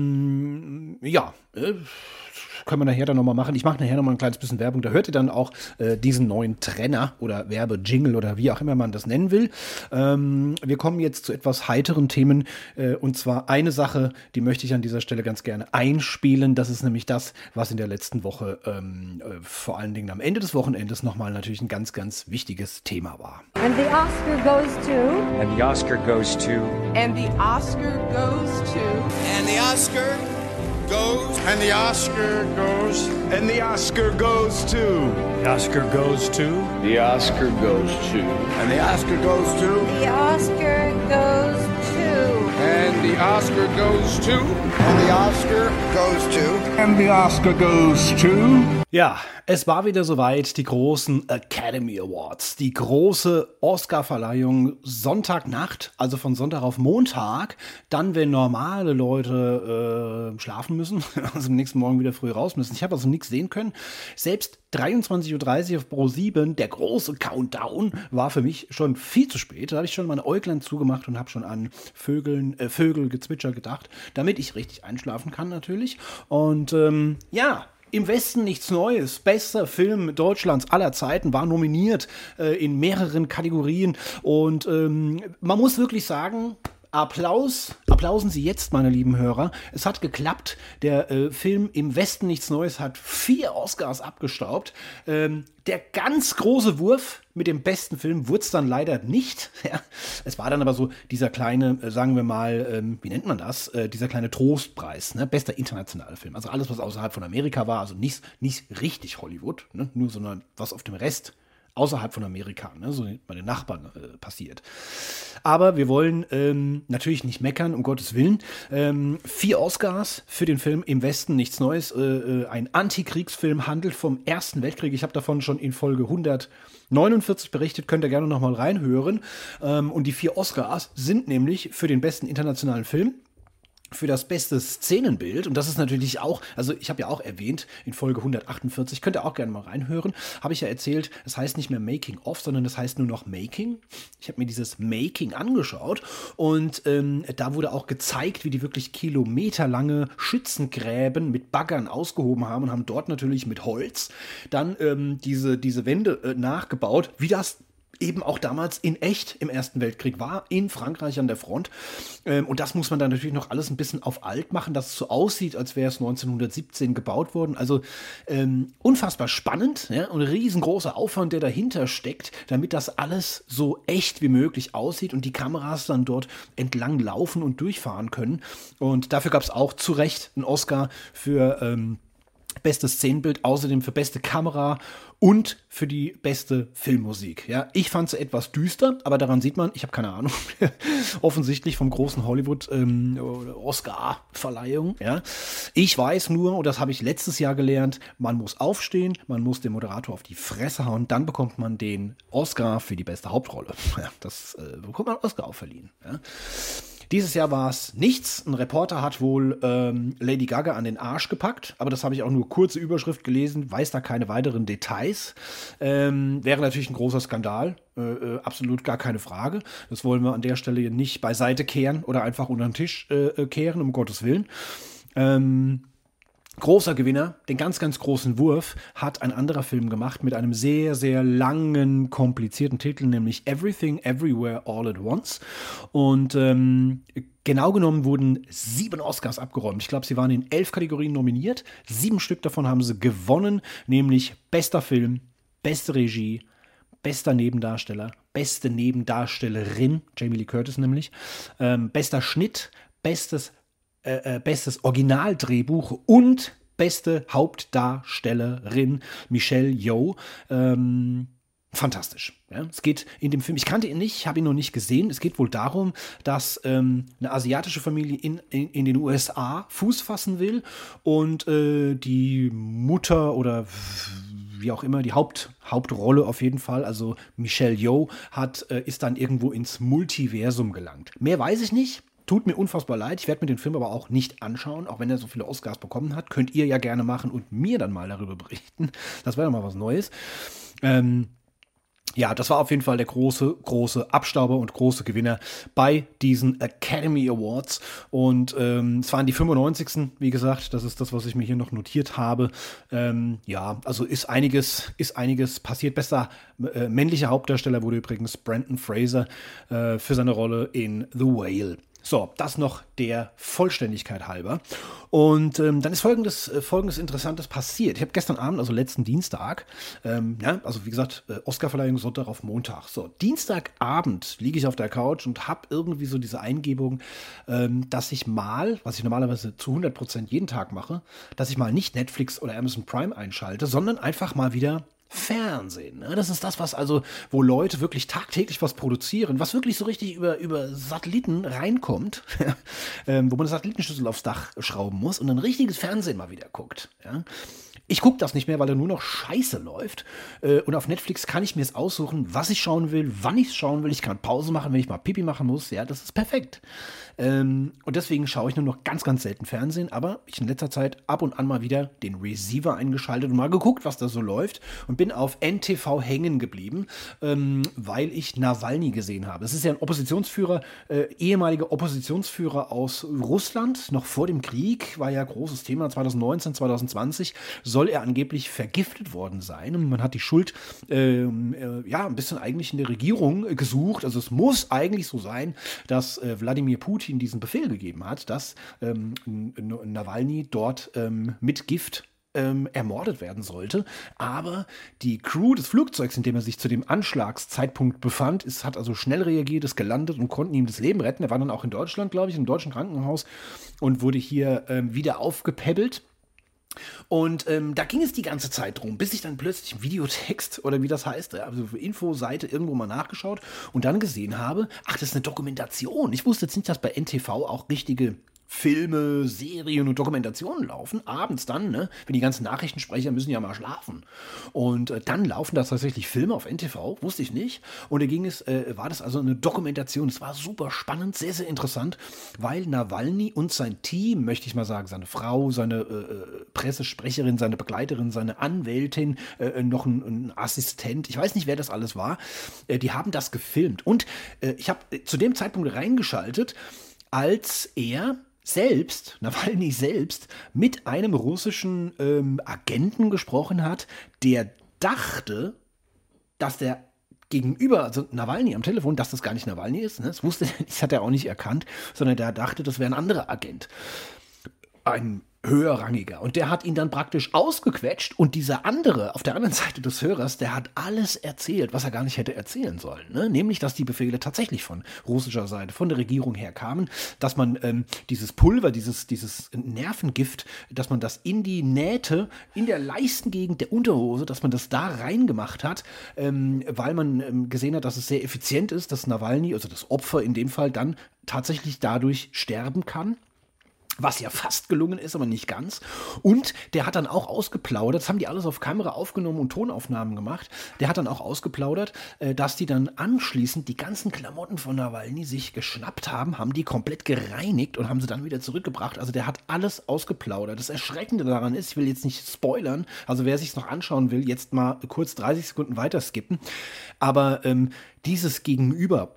können wir nachher dann nochmal machen. Ich mache nachher nochmal ein kleines bisschen Werbung. Da hört ihr dann auch diesen neuen Trenner oder Werbejingle oder wie auch immer man das nennen will. Wir kommen jetzt zu etwas heiteren Themen. Und zwar eine Sache, die möchte ich an dieser Stelle ganz gerne einspielen. Das ist nämlich das, was in der letzten Woche vor allen Dingen am Ende des Wochenendes nochmal natürlich ein ganz, ganz wichtiges Thema war. And the Oscar goes to... And the Oscar goes to... And the Oscar goes to... And the Oscar goes And the Oscar goes... And the Oscar goes to... The Oscar goes to... The Oscar goes to... And the Oscar goes to... The Oscar goes to... And the Oscar goes to... And the Oscar goes to... And the Oscar goes to... Ja, es war wieder soweit, die großen Academy Awards, die große Oscar-Verleihung Sonntagnacht, also von Sonntag auf Montag, dann, wenn normale Leute schlafen müssen, also am nächsten Morgen wieder früh raus müssen. Ich habe also nichts sehen können. Selbst 23:30 Uhr auf Pro7, der große Countdown, war für mich schon viel zu spät. Da habe ich schon meine Äuglein zugemacht und habe schon an Vögelgezwitscher gedacht, damit ich richtig einschlafen kann natürlich. Und ja, Im Westen nichts Neues. Bester Film Deutschlands aller Zeiten, war nominiert in mehreren Kategorien. Und man muss wirklich sagen, applausen Sie jetzt, meine lieben Hörer. Es hat geklappt. Der Film Im Westen nichts Neues hat 4 Oscars abgestaubt. Der ganz große Wurf mit dem besten Film wurde es dann leider nicht. Ja. Es war dann aber so dieser kleine, sagen wir mal, wie nennt man das? Dieser kleine Trostpreis, ne? Bester internationaler Film. Also alles, was außerhalb von Amerika war, also nicht richtig Hollywood, ne? Nur sondern was auf dem Rest außerhalb von Amerika, ne? So bei den Nachbarn passiert. Aber wir wollen natürlich nicht meckern, um Gottes Willen. 4 Oscars für den Film Im Westen nichts Neues. Ein Antikriegsfilm, handelt vom Ersten Weltkrieg. Ich habe davon schon in Folge 149 berichtet, könnt ihr gerne noch mal reinhören. Und die 4 Oscars sind nämlich für den besten internationalen Film, für das beste Szenenbild, und das ist natürlich auch, also ich habe ja auch erwähnt, in Folge 148, könnt ihr auch gerne mal reinhören, habe ich ja erzählt, es heißt nicht mehr Making of, sondern es heißt nur noch Making. Ich habe mir dieses Making angeschaut und da wurde auch gezeigt, wie die wirklich kilometerlange Schützengräben mit Baggern ausgehoben haben und haben dort natürlich mit Holz dann diese Wände nachgebaut, wie das eben auch damals in echt im Ersten Weltkrieg war, in Frankreich an der Front. Und das muss man dann natürlich noch alles ein bisschen auf alt machen, dass es so aussieht, als wäre es 1917 gebaut worden. Also unfassbar spannend, ja? Und ein riesengroßer Aufwand, der dahinter steckt, damit das alles so echt wie möglich aussieht und die Kameras dann dort entlang laufen und durchfahren können. Und dafür gab es auch zu Recht einen Oscar für bestes Szenenbild, außerdem für beste Kamera und für die beste Filmmusik. Ja, ich fand sie etwas düster, aber daran sieht man, ich habe keine Ahnung, offensichtlich vom großen Hollywood-Oscar-Verleihung. Ja. Ich weiß nur, und das habe ich letztes Jahr gelernt, man muss aufstehen, man muss den Moderator auf die Fresse hauen, dann bekommt man den Oscar für die beste Hauptrolle. Ja, das bekommt man Oscar auferliehen. Ja. Dieses Jahr war es nichts. Ein Reporter hat wohl Lady Gaga an den Arsch gepackt, aber das habe ich auch nur kurze Überschrift gelesen, weiß da keine weiteren Details. Wäre natürlich ein großer Skandal, absolut gar keine Frage. Das wollen wir an der Stelle nicht beiseite kehren oder einfach unter den Tisch kehren, um Gottes Willen. Großer Gewinner, den ganz, ganz großen Wurf, hat ein anderer Film gemacht mit einem sehr, sehr langen, komplizierten Titel, nämlich Everything, Everywhere, All at Once. Und genau genommen wurden 7 Oscars abgeräumt. Ich glaube, sie waren in 11 Kategorien nominiert. 7 Stück davon haben sie gewonnen, nämlich bester Film, beste Regie, bester Nebendarsteller, beste Nebendarstellerin, Jamie Lee Curtis nämlich, bester Schnitt, bestes Originaldrehbuch und beste Hauptdarstellerin Michelle Yeoh. Fantastisch. Ja. Es geht in dem Film, ich kannte ihn nicht, ich habe ihn noch nicht gesehen. Es geht wohl darum, dass eine asiatische Familie in den USA Fuß fassen will und die Mutter oder wie auch immer, die Hauptrolle auf jeden Fall, also Michelle Yeoh, ist dann irgendwo ins Multiversum gelangt. Mehr weiß ich nicht. Tut mir unfassbar leid. Ich werde mir den Film aber auch nicht anschauen, auch wenn er so viele Oscars bekommen hat. Könnt ihr ja gerne machen und mir dann mal darüber berichten. Das wäre doch mal was Neues. Ja, das war auf jeden Fall der große Abstauber und große Gewinner bei diesen Academy Awards. Und es waren die 95. Wie gesagt, das ist das, was ich mir hier noch notiert habe. Ja, also ist einiges passiert. Bester männlicher Hauptdarsteller wurde übrigens Brendan Fraser für seine Rolle in The Whale. So, das noch der Vollständigkeit halber. Und dann ist Folgendes Interessantes passiert. Ich habe gestern Abend, also letzten Dienstag, also wie gesagt, Oscarverleihung Sonntag auf Montag. So, Dienstagabend liege ich auf der Couch und habe irgendwie so diese Eingebung, dass ich mal, was ich normalerweise zu 100% jeden Tag mache, dass ich mal nicht Netflix oder Amazon Prime einschalte, sondern einfach mal wieder Fernsehen. Ne? Das ist das, wo Leute wirklich tagtäglich was produzieren, was wirklich so richtig über Satelliten reinkommt, wo man eine Satellitenschüssel aufs Dach schrauben muss und ein richtiges Fernsehen mal wieder guckt. Ja? Ich gucke das nicht mehr, weil da nur noch Scheiße läuft. Und auf Netflix kann ich mir es aussuchen, was ich schauen will, wann ich es schauen will. Ich kann Pause machen, wenn ich mal Pipi machen muss. Ja, das ist perfekt. Und deswegen schaue ich nur noch ganz, ganz selten Fernsehen. Aber ich in letzter Zeit ab und an mal wieder den Receiver eingeschaltet und mal geguckt, was da so läuft. Und bin auf NTV hängen geblieben, weil ich Nawalny gesehen habe. Es ist ja ein Oppositionsführer, ehemaliger Oppositionsführer aus Russland. Noch vor dem Krieg war ja großes Thema 2019, 2020. Soll er angeblich vergiftet worden sein. Und man hat die Schuld ein bisschen eigentlich in der Regierung gesucht. Also es muss eigentlich so sein, dass Wladimir Putin diesen Befehl gegeben hat, dass Nawalny dort mit Gift ermordet werden sollte. Aber die Crew des Flugzeugs, in dem er sich zu dem Anschlagszeitpunkt befand, hat also schnell reagiert, ist gelandet und konnten ihm das Leben retten. Er war dann auch in Deutschland, glaube ich, im deutschen Krankenhaus und wurde hier wieder aufgepäppelt. Und da ging es die ganze Zeit drum, bis ich dann plötzlich im Videotext oder wie das heißt, also Infoseite irgendwo mal nachgeschaut und dann gesehen habe, ach, das ist eine Dokumentation. Ich wusste jetzt nicht, dass bei NTV auch richtige Filme, Serien und Dokumentationen laufen, abends dann, ne? Wenn die ganzen Nachrichtensprecher müssen ja mal schlafen. Und dann laufen da tatsächlich Filme auf NTV, wusste ich nicht. Und da war das also eine Dokumentation, es war super spannend, sehr, sehr interessant, weil Nawalny und sein Team, möchte ich mal sagen, seine Frau, seine Pressesprecherin, seine Begleiterin, seine Anwältin, noch ein Assistent, ich weiß nicht, wer das alles war, die haben das gefilmt. Und ich habe zu dem Zeitpunkt reingeschaltet, als Nawalny selbst, mit einem russischen Agenten gesprochen hat, der dachte, dass der Gegenüber, also Nawalny am Telefon, dass das gar nicht Nawalny ist, ne? Das hat er auch nicht erkannt, sondern der dachte, das wäre ein anderer Agent. Ein höherrangiger. Und der hat ihn dann praktisch ausgequetscht und dieser andere, auf der anderen Seite des Hörers, der hat alles erzählt, was er gar nicht hätte erzählen sollen. Ne? Nämlich, dass die Befehle tatsächlich von russischer Seite, von der Regierung her kamen, dass man dieses Pulver, dieses Nervengift, dass man das in die Nähte, in der Leistengegend der Unterhose, dass man das da reingemacht hat, weil man gesehen hat, dass es sehr effizient ist, dass Nawalny, also das Opfer in dem Fall, dann tatsächlich dadurch sterben kann. Was ja fast gelungen ist, aber nicht ganz. Und der hat dann auch ausgeplaudert, das haben die alles auf Kamera aufgenommen und Tonaufnahmen gemacht, der hat dann auch ausgeplaudert, dass die dann anschließend die ganzen Klamotten von Nawalny sich geschnappt haben die komplett gereinigt und haben sie dann wieder zurückgebracht. Also der hat alles ausgeplaudert. Das Erschreckende daran ist, ich will jetzt nicht spoilern, also wer sich noch anschauen will, jetzt mal kurz 30 Sekunden weiter skippen, aber dieses Gegenüber,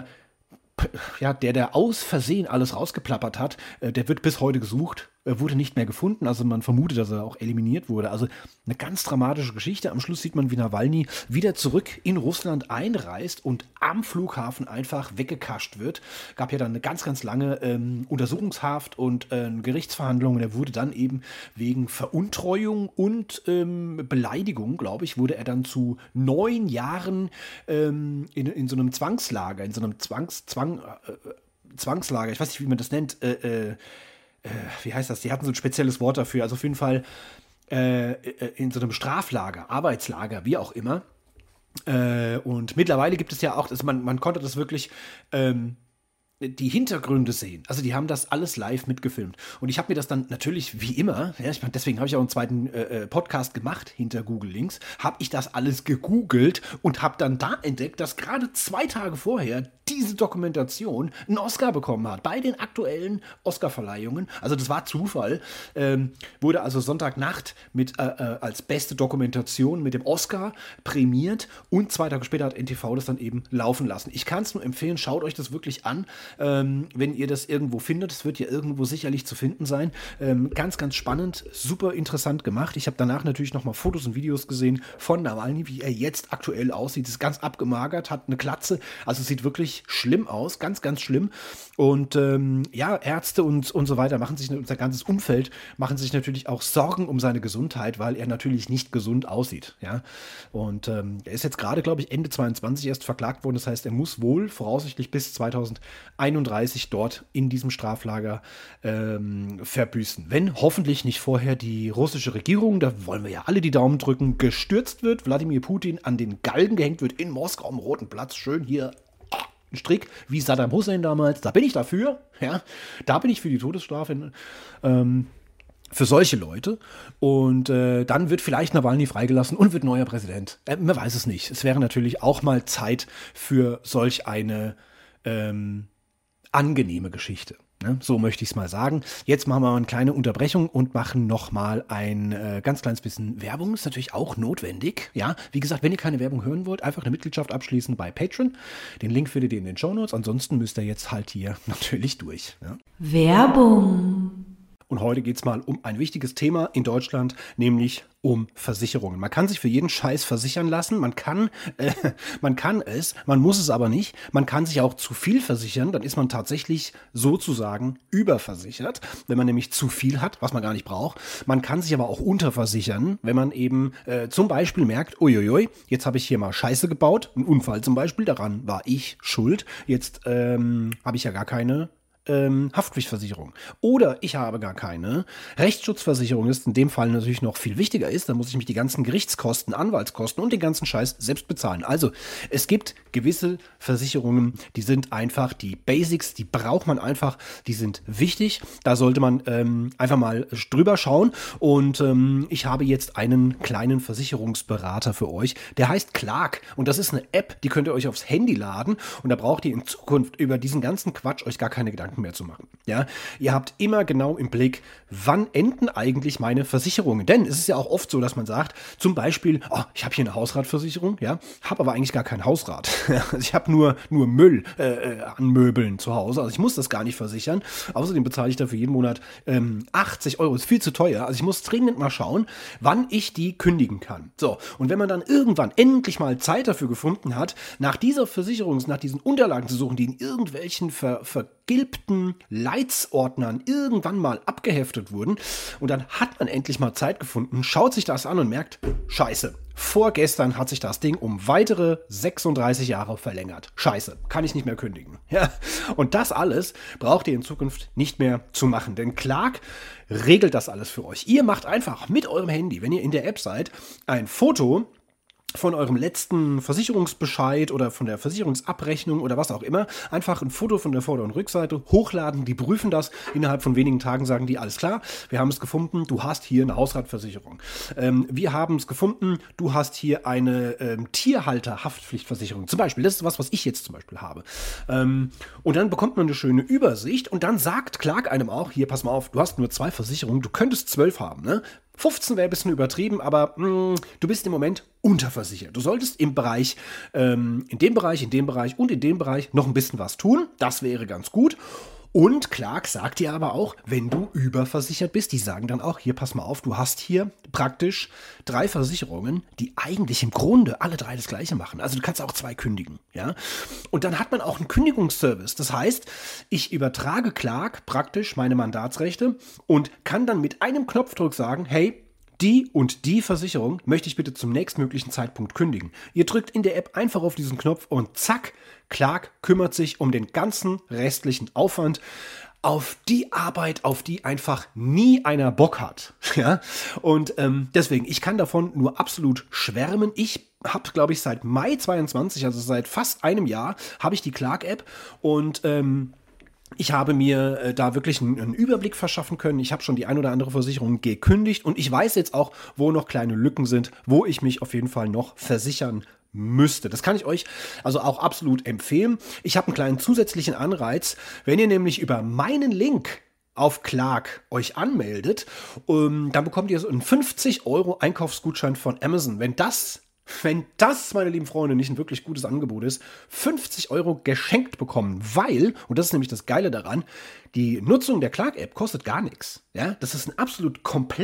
der aus Versehen alles rausgeplappert hat, der wird bis heute gesucht, wurde nicht mehr gefunden, also man vermutet, dass er auch eliminiert wurde. Also eine ganz dramatische Geschichte. Am Schluss sieht man, wie Nawalny wieder zurück in Russland einreist und am Flughafen einfach weggekascht wird. Gab ja dann eine ganz, ganz lange Untersuchungshaft und Gerichtsverhandlung. Und er wurde dann eben wegen Veruntreuung und Beleidigung, glaube ich, wurde er dann zu 9 Jahren in so einem Zwangslager, in so einem Zwangslager, ich weiß nicht, wie man das nennt, wie heißt das? Die hatten so ein spezielles Wort dafür. Also auf jeden Fall in so einem Straflager, Arbeitslager, wie auch immer. Und mittlerweile gibt es ja auch, also man konnte das wirklich die Hintergründe sehen. Also die haben das alles live mitgefilmt. Und ich habe mir das dann natürlich, wie immer, ja, deswegen habe ich auch einen zweiten Podcast gemacht, hinter Google Links, habe ich das alles gegoogelt und habe dann da entdeckt, dass gerade 2 Tage vorher diese Dokumentation einen Oscar bekommen hat. Bei den aktuellen Oscarverleihungen. Also das war Zufall. Wurde also Sonntagnacht als beste Dokumentation mit dem Oscar prämiert und 2 Tage später hat NTV das dann eben laufen lassen. Ich kann es nur empfehlen, schaut euch das wirklich an, wenn ihr das irgendwo findet. Es wird ja irgendwo sicherlich zu finden sein. Ganz, ganz spannend, super interessant gemacht. Ich habe danach natürlich nochmal Fotos und Videos gesehen von Nawalny, wie er jetzt aktuell aussieht. Ist ganz abgemagert, hat eine Glatze. Also sieht wirklich wirklich schlimm aus, ganz, ganz schlimm. Und Ärzte und so weiter machen sich, unser ganzes Umfeld machen sich natürlich auch Sorgen um seine Gesundheit, weil er natürlich nicht gesund aussieht. Ja? Und er ist jetzt gerade, glaube ich, Ende 22 erst verklagt worden. Das heißt, er muss wohl voraussichtlich bis 2031 dort in diesem Straflager verbüßen. Wenn hoffentlich nicht vorher die russische Regierung, da wollen wir ja alle die Daumen drücken, gestürzt wird, Wladimir Putin an den Galgen gehängt wird in Moskau am Roten Platz, schön hier ein Strick, wie Saddam Hussein damals, da bin ich dafür, ja, da bin ich für die Todesstrafe für solche Leute und dann wird vielleicht Nawalny freigelassen und wird neuer Präsident. Man weiß es nicht. Es wäre natürlich auch mal Zeit für solch eine angenehme Geschichte. Ne? So möchte ich es mal sagen. Jetzt machen wir mal eine kleine Unterbrechung und machen nochmal ein ganz kleines bisschen Werbung. Ist natürlich auch notwendig. Ja, wie gesagt, wenn ihr keine Werbung hören wollt, einfach eine Mitgliedschaft abschließen bei Patreon. Den Link findet ihr in den Shownotes. Ansonsten müsst ihr jetzt halt hier natürlich durch. Ja? Werbung. Und heute geht es mal um ein wichtiges Thema in Deutschland, nämlich um Versicherungen. Man kann sich für jeden Scheiß versichern lassen, man kann es, man muss es aber nicht. Man kann sich auch zu viel versichern, dann ist man tatsächlich sozusagen überversichert, wenn man nämlich zu viel hat, was man gar nicht braucht. Man kann sich aber auch unterversichern, wenn man eben zum Beispiel merkt, uiuiui, jetzt habe ich hier mal Scheiße gebaut, ein Unfall zum Beispiel, daran war ich schuld, jetzt habe ich ja gar keine Haftpflichtversicherung. Oder ich habe gar keine Rechtsschutzversicherung, ist in dem Fall natürlich noch viel wichtiger ist, dann muss ich mich die ganzen Gerichtskosten, Anwaltskosten und den ganzen Scheiß selbst bezahlen. Also es gibt gewisse Versicherungen, die sind einfach die Basics, die braucht man einfach, die sind wichtig, da sollte man einfach mal drüber schauen und ich habe jetzt einen kleinen Versicherungsberater für euch, der heißt Clark und das ist eine App, die könnt ihr euch aufs Handy laden und da braucht ihr in Zukunft über diesen ganzen Quatsch euch gar keine Gedanken mehr zu machen. Ja, ihr habt immer genau im Blick, wann enden eigentlich meine Versicherungen? Denn es ist ja auch oft so, dass man sagt, zum Beispiel, oh, ich habe hier eine Hausratversicherung, ja, habe aber eigentlich gar kein Hausrat. Also ich habe nur Müll an Möbeln zu Hause, also ich muss das gar nicht versichern. Außerdem bezahle ich dafür jeden Monat 80 Euro, ist viel zu teuer. Also ich muss dringend mal schauen, wann ich die kündigen kann. So, und wenn man dann irgendwann endlich mal Zeit dafür gefunden hat, nach dieser Versicherung, nach diesen Unterlagen zu suchen, die in irgendwelchen vergilbten Leitsordnern irgendwann mal abgeheftet wurden und dann hat man endlich mal Zeit gefunden, schaut sich das an und merkt, scheiße, vorgestern hat sich das Ding um weitere 36 Jahre verlängert. Scheiße, kann ich nicht mehr kündigen. Ja. Und das alles braucht ihr in Zukunft nicht mehr zu machen, denn Clark regelt das alles für euch. Ihr macht einfach mit eurem Handy, wenn ihr in der App seid, ein Foto von eurem letzten Versicherungsbescheid oder von der Versicherungsabrechnung oder was auch immer, einfach ein Foto von der Vorder- und Rückseite hochladen, die prüfen das, innerhalb von wenigen Tagen sagen die, alles klar, wir haben es gefunden, du hast hier eine Hausratversicherung. Wir haben es gefunden, du hast hier eine Tierhalter-Haftpflichtversicherung. Zum Beispiel, das ist was ich jetzt zum Beispiel habe. Und dann bekommt man eine schöne Übersicht und dann sagt Clark einem auch, hier, pass mal auf, du hast nur 2 Versicherungen, du könntest 12 haben, ne? 15 wäre ein bisschen übertrieben, aber du bist im Moment unterversichert. Du solltest im Bereich, in dem Bereich und in dem Bereich noch ein bisschen was tun. Das wäre ganz gut. Und Clark sagt dir aber auch, wenn du überversichert bist, die sagen dann auch, hier, pass mal auf, du hast hier praktisch 3 Versicherungen, die eigentlich im Grunde alle 3 das Gleiche machen. Also du kannst auch 2 kündigen, ja. Und dann hat man auch einen Kündigungsservice. Das heißt, ich übertrage Clark praktisch meine Mandatsrechte und kann dann mit einem Knopfdruck sagen, hey, die und die Versicherung möchte ich bitte zum nächstmöglichen Zeitpunkt kündigen. Ihr drückt in der App einfach auf diesen Knopf und zack, Clark kümmert sich um den ganzen restlichen Aufwand, auf die Arbeit, auf die einfach nie einer Bock hat. Ja? Und deswegen, ich kann davon nur absolut schwärmen. Ich habe, glaube ich, seit Mai 22, also seit fast einem Jahr, habe ich die Clark-App und ich habe mir da wirklich einen Überblick verschaffen können. Ich habe schon die ein oder andere Versicherung gekündigt und ich weiß jetzt auch, wo noch kleine Lücken sind, wo ich mich auf jeden Fall noch versichern müsste. Das kann ich euch also auch absolut empfehlen. Ich habe einen kleinen zusätzlichen Anreiz. Wenn ihr nämlich über meinen Link auf Clark euch anmeldet, dann bekommt ihr so einen 50 € Einkaufsgutschein von Amazon. Wenn das, meine lieben Freunde, nicht ein wirklich gutes Angebot ist, 50 € geschenkt bekommen, weil, und das ist nämlich das Geile daran, die Nutzung der Clark-App kostet gar nichts. Ja? Das ist ein absolut komplett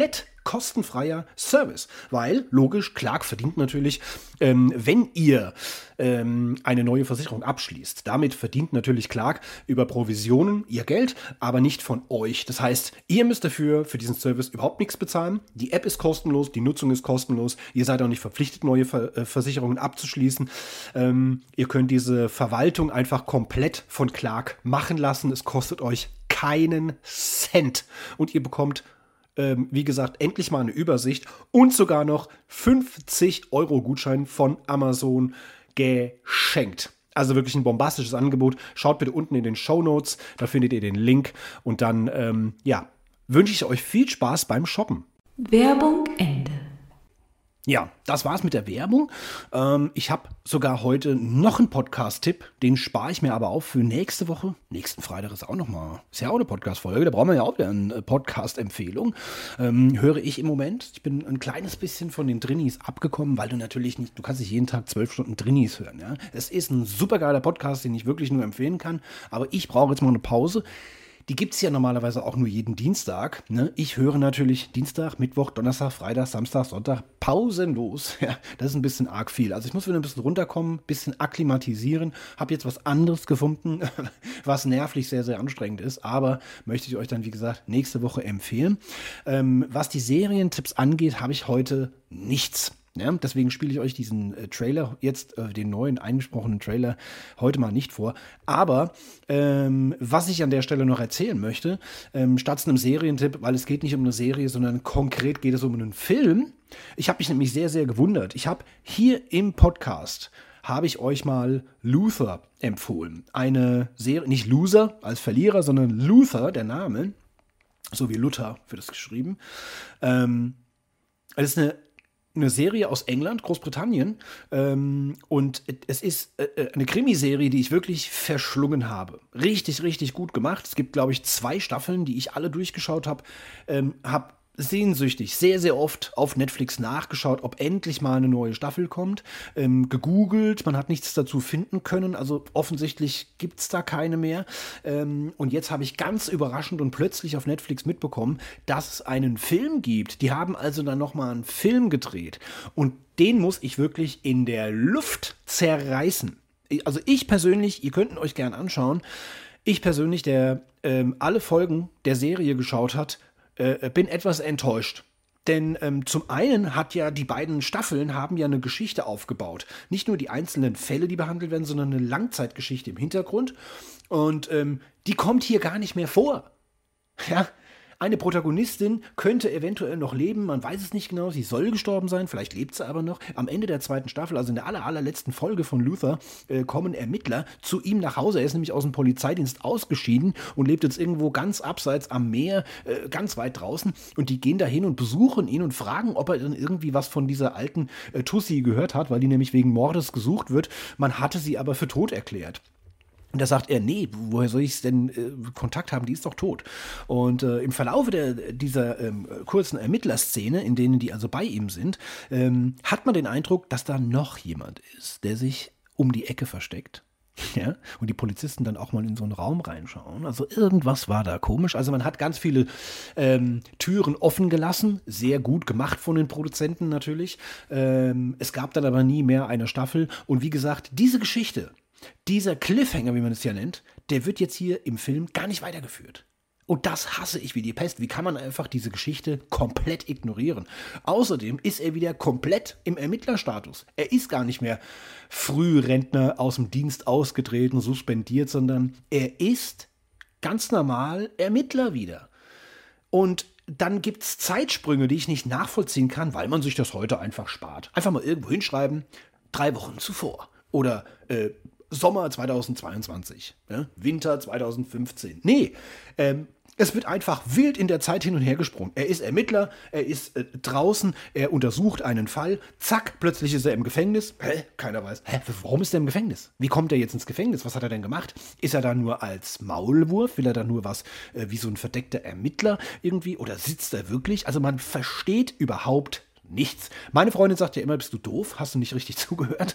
kostenfreier Service. Weil, logisch, Clark verdient natürlich, wenn ihr eine neue Versicherung abschließt. Damit verdient natürlich Clark über Provisionen ihr Geld, aber nicht von euch. Das heißt, ihr müsst dafür für diesen Service überhaupt nichts bezahlen. Die App ist kostenlos, die Nutzung ist kostenlos. Ihr seid auch nicht verpflichtet, neue Versicherungen abzuschließen. Ihr könnt diese Verwaltung einfach komplett von Clark machen lassen. Es kostet euch keinen Cent. Und ihr bekommt, wie gesagt, endlich mal eine Übersicht und sogar noch 50 € Gutschein von Amazon geschenkt. Also wirklich ein bombastisches Angebot. Schaut bitte unten in den Shownotes, da findet ihr den Link. Und dann, wünsche ich euch viel Spaß beim Shoppen. Werbung Ende. Ja, das war's mit der Werbung. Ich habe sogar heute noch einen Podcast-Tipp, den spare ich mir aber auf für nächste Woche. Nächsten Freitag ist ja auch eine Podcast-Folge, da brauchen wir ja auch wieder eine Podcast-Empfehlung. Höre ich im Moment. Ich bin ein kleines bisschen von den Drinnies abgekommen, weil du kannst nicht jeden Tag 12 Stunden Drinnies hören. Ja? Es ist ein supergeiler Podcast, den ich wirklich nur empfehlen kann, aber ich brauche jetzt mal eine Pause. Die gibt es ja normalerweise auch nur jeden Dienstag. Ne? Ich höre natürlich Dienstag, Mittwoch, Donnerstag, Freitag, Samstag, Sonntag pausenlos. Ja, das ist ein bisschen arg viel. Also ich muss wieder ein bisschen runterkommen, ein bisschen akklimatisieren. Habe jetzt was anderes gefunden, was nervlich sehr, sehr anstrengend ist. Aber möchte ich euch dann, wie gesagt, nächste Woche empfehlen. Was die Serientipps angeht, habe ich heute nichts. Ja, deswegen spiele ich euch diesen Trailer jetzt, den neuen eingesprochenen Trailer, heute mal nicht vor. Aber was ich an der Stelle noch erzählen möchte, statt einem Serientipp, weil es geht nicht um eine Serie, sondern konkret geht es um einen Film. Ich habe mich nämlich sehr, sehr gewundert. Ich habe hier im Podcast, habe ich euch mal Luther empfohlen. Eine Serie, nicht Loser als Verlierer, sondern Luther, der Name, so wie Luther wird es geschrieben. Es ist eine Serie aus England, Großbritannien, und es ist eine Krimiserie, die ich wirklich verschlungen habe. Richtig, richtig gut gemacht. Es gibt, glaube ich, 2 Staffeln, die ich alle durchgeschaut habe. Habe sehnsüchtig sehr, sehr oft auf Netflix nachgeschaut, ob endlich mal eine neue Staffel kommt. Gegoogelt, man hat nichts dazu finden können, also offensichtlich gibt es da keine mehr. Und jetzt habe ich ganz überraschend und plötzlich auf Netflix mitbekommen, dass es einen Film gibt. Die haben also dann nochmal einen Film gedreht. Und den muss ich wirklich in der Luft zerreißen. Also ich persönlich, ihr könnt ihn euch gern anschauen, ich persönlich, der alle Folgen der Serie geschaut hat, bin etwas enttäuscht. Denn zum einen die beiden Staffeln haben ja eine Geschichte aufgebaut. Nicht nur die einzelnen Fälle, die behandelt werden, sondern eine Langzeitgeschichte im Hintergrund. Und die kommt hier gar nicht mehr vor. Ja, eine Protagonistin könnte eventuell noch leben, man weiß es nicht genau, sie soll gestorben sein, vielleicht lebt sie aber noch. Am Ende der 2. Staffel, also in der allerletzten Folge von Luther, kommen Ermittler zu ihm nach Hause. Er ist nämlich aus dem Polizeidienst ausgeschieden und lebt jetzt irgendwo ganz abseits am Meer, ganz weit draußen. Und die gehen da hin und besuchen ihn und fragen, ob er dann irgendwie was von dieser alten Tussi gehört hat, weil die nämlich wegen Mordes gesucht wird. Man hatte sie aber für tot erklärt. Und da sagt er, nee, woher soll ich denn Kontakt haben, die ist doch tot. Und im Verlauf dieser kurzen Ermittlerszene, in denen die also bei ihm sind, hat man den Eindruck, dass da noch jemand ist, der sich um die Ecke versteckt. Ja, und die Polizisten dann auch mal in so einen Raum reinschauen. Also irgendwas war da komisch. Also man hat ganz viele Türen offen gelassen. Sehr gut gemacht von den Produzenten natürlich. Es gab dann aber nie mehr eine Staffel. Und wie gesagt, diese Geschichte, dieser Cliffhanger, wie man es ja nennt, der wird jetzt hier im Film gar nicht weitergeführt. Und das hasse ich wie die Pest. Wie kann man einfach diese Geschichte komplett ignorieren? Außerdem ist er wieder komplett im Ermittlerstatus. Er ist gar nicht mehr Frührentner aus dem Dienst ausgetreten, suspendiert, sondern er ist ganz normal Ermittler wieder. Und dann gibt es Zeitsprünge, die ich nicht nachvollziehen kann, weil man sich das heute einfach spart. Einfach mal irgendwo hinschreiben, 3 Wochen zuvor. Oder Sommer 2022, ja? Winter 2015. Nee, es wird einfach wild in der Zeit hin und her gesprungen. Er ist Ermittler, er ist draußen, er untersucht einen Fall. Zack, plötzlich ist er im Gefängnis. Keiner weiß, warum ist er im Gefängnis? Wie kommt er jetzt ins Gefängnis? Was hat er denn gemacht? Ist er da nur als Maulwurf? Will er da nur was wie so ein verdeckter Ermittler irgendwie? Oder sitzt er wirklich? Also man versteht überhaupt nichts. Meine Freundin sagt ja immer, bist du doof? Hast du nicht richtig zugehört?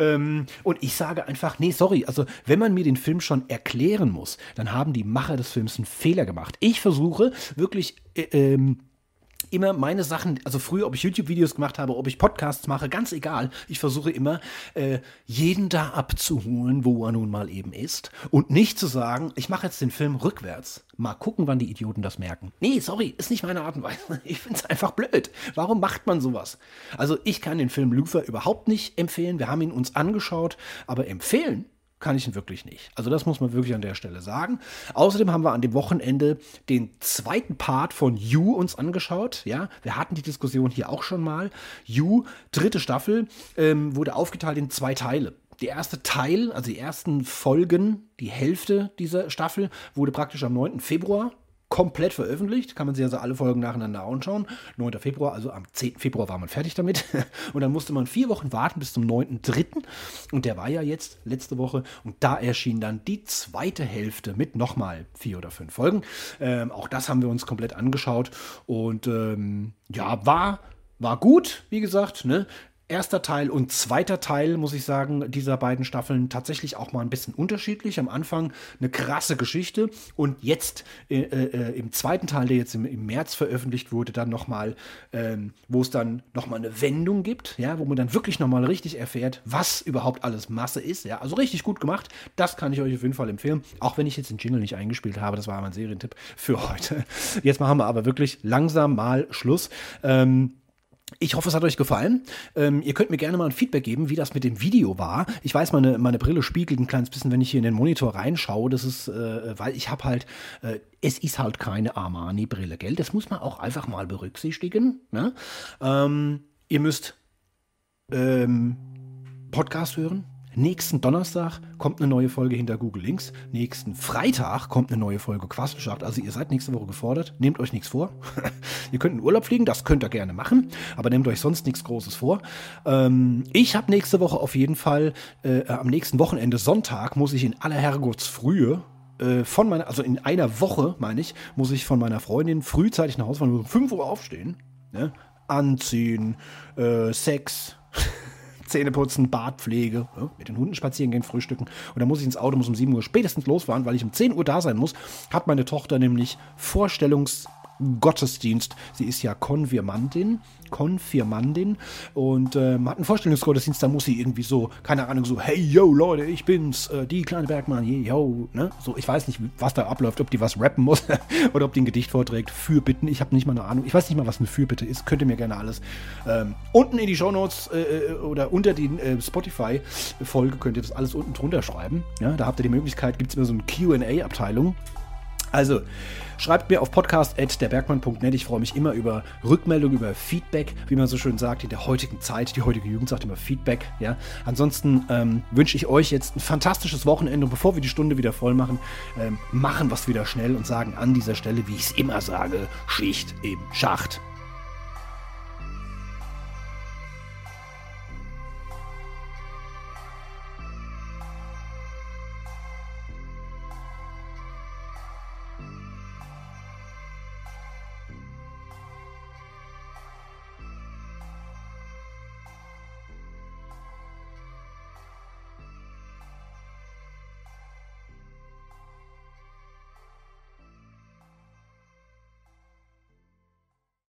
Und ich sage einfach, nee, sorry. Also wenn man mir den Film schon erklären muss, dann haben die Macher des Films einen Fehler gemacht. Ich versuche wirklich immer meine Sachen, also früher, ob ich YouTube-Videos gemacht habe, ob ich Podcasts mache, ganz egal. Ich versuche immer, jeden da abzuholen, wo er nun mal eben ist. Und nicht zu sagen, ich mache jetzt den Film rückwärts. Mal gucken, wann die Idioten das merken. Nee, sorry, ist nicht meine Art und Weise. Ich finde es einfach blöd. Warum macht man sowas? Also ich kann den Film Luther überhaupt nicht empfehlen. Wir haben ihn uns angeschaut, aber empfehlen kann ich ihn wirklich nicht. Also das muss man wirklich an der Stelle sagen. Außerdem haben wir an dem Wochenende den zweiten Part von You uns angeschaut. Ja, wir hatten die Diskussion hier auch schon mal. You, 3. Staffel, wurde aufgeteilt in 2 Teile. Der erste Teil, also die ersten Folgen, die Hälfte dieser Staffel, wurde praktisch am 9. Februar komplett veröffentlicht. Kann man sich also alle Folgen nacheinander anschauen. 9. Februar, also am 10. Februar war man fertig damit. Und dann musste man 4 Wochen warten bis zum 9.3. Und der war ja jetzt letzte Woche. Und da erschien dann die zweite Hälfte mit nochmal 4 oder 5 Folgen. Auch das haben wir uns komplett angeschaut. Und ja, war gut, wie gesagt, ne? Erster Teil und zweiter Teil, muss ich sagen, dieser beiden Staffeln tatsächlich auch mal ein bisschen unterschiedlich. Am Anfang eine krasse Geschichte und jetzt im zweiten Teil, der jetzt im März veröffentlicht wurde, dann nochmal, wo es dann nochmal eine Wendung gibt, ja, wo man dann wirklich nochmal richtig erfährt, was überhaupt alles Masse ist. Ja, also richtig gut gemacht. Das kann ich euch auf jeden Fall empfehlen. Auch wenn ich jetzt den Jingle nicht eingespielt habe, das war mein Serientipp für heute. Jetzt machen wir aber wirklich langsam mal Schluss. Ich hoffe, es hat euch gefallen. Ihr könnt mir gerne mal ein Feedback geben, wie das mit dem Video war. Ich weiß, meine Brille spiegelt ein kleines bisschen, wenn ich hier in den Monitor reinschaue. Das ist, weil ich habe halt, es ist halt keine Armani-Brille, gell? Das muss man auch einfach mal berücksichtigen. Ne? Ihr müsst Podcast hören. Nächsten Donnerstag kommt eine neue Folge hinter Google Links. Nächsten Freitag kommt eine neue Folge Quasselschacht. Also ihr seid nächste Woche gefordert. Nehmt euch nichts vor. Ihr könnt in Urlaub fliegen, das könnt ihr gerne machen. Aber nehmt euch sonst nichts Großes vor. Ich habe nächste Woche auf jeden Fall, am nächsten Wochenende Sonntag, muss ich in aller Herrgottsfrühe also in einer Woche, meine ich, muss ich von meiner Freundin frühzeitig nach Hause fahren, um 5 Uhr aufstehen. Ne? Anziehen, Sex, Zähne putzen, Bartpflege, ja, mit den Hunden spazieren gehen, frühstücken. Und dann muss ich ins Auto, muss um 7 Uhr spätestens losfahren, weil ich um 10 Uhr da sein muss. Hat meine Tochter nämlich Vorstellungsgottesdienst. Sie ist ja Konfirmandin und hat einen Vorstellungsgottesdienst, da muss sie irgendwie so, keine Ahnung, so, hey, yo, Leute, ich bin's, die kleine Bergmann, yo, ne? So, ich weiß nicht, was da abläuft, ob die was rappen muss oder ob die ein Gedicht vorträgt. Fürbitten, ich habe nicht mal eine Ahnung. Ich weiß nicht mal, was eine Fürbitte ist. Könnt ihr mir gerne alles unten in die Shownotes oder unter die Spotify-Folge könnt ihr das alles unten drunter schreiben. Ja, da habt ihr die Möglichkeit, gibt es immer so eine Q&A-Abteilung. Also, schreibt mir auf podcast@derbergmann.net. Ich freue mich immer über Rückmeldung, über Feedback, wie man so schön sagt, in der heutigen Zeit. Die heutige Jugend sagt immer Feedback. Ja. Ansonsten wünsche ich euch jetzt ein fantastisches Wochenende. Und bevor wir die Stunde wieder voll machen, machen wir es wieder schnell und sagen an dieser Stelle, wie ich es immer sage, Schicht im Schacht.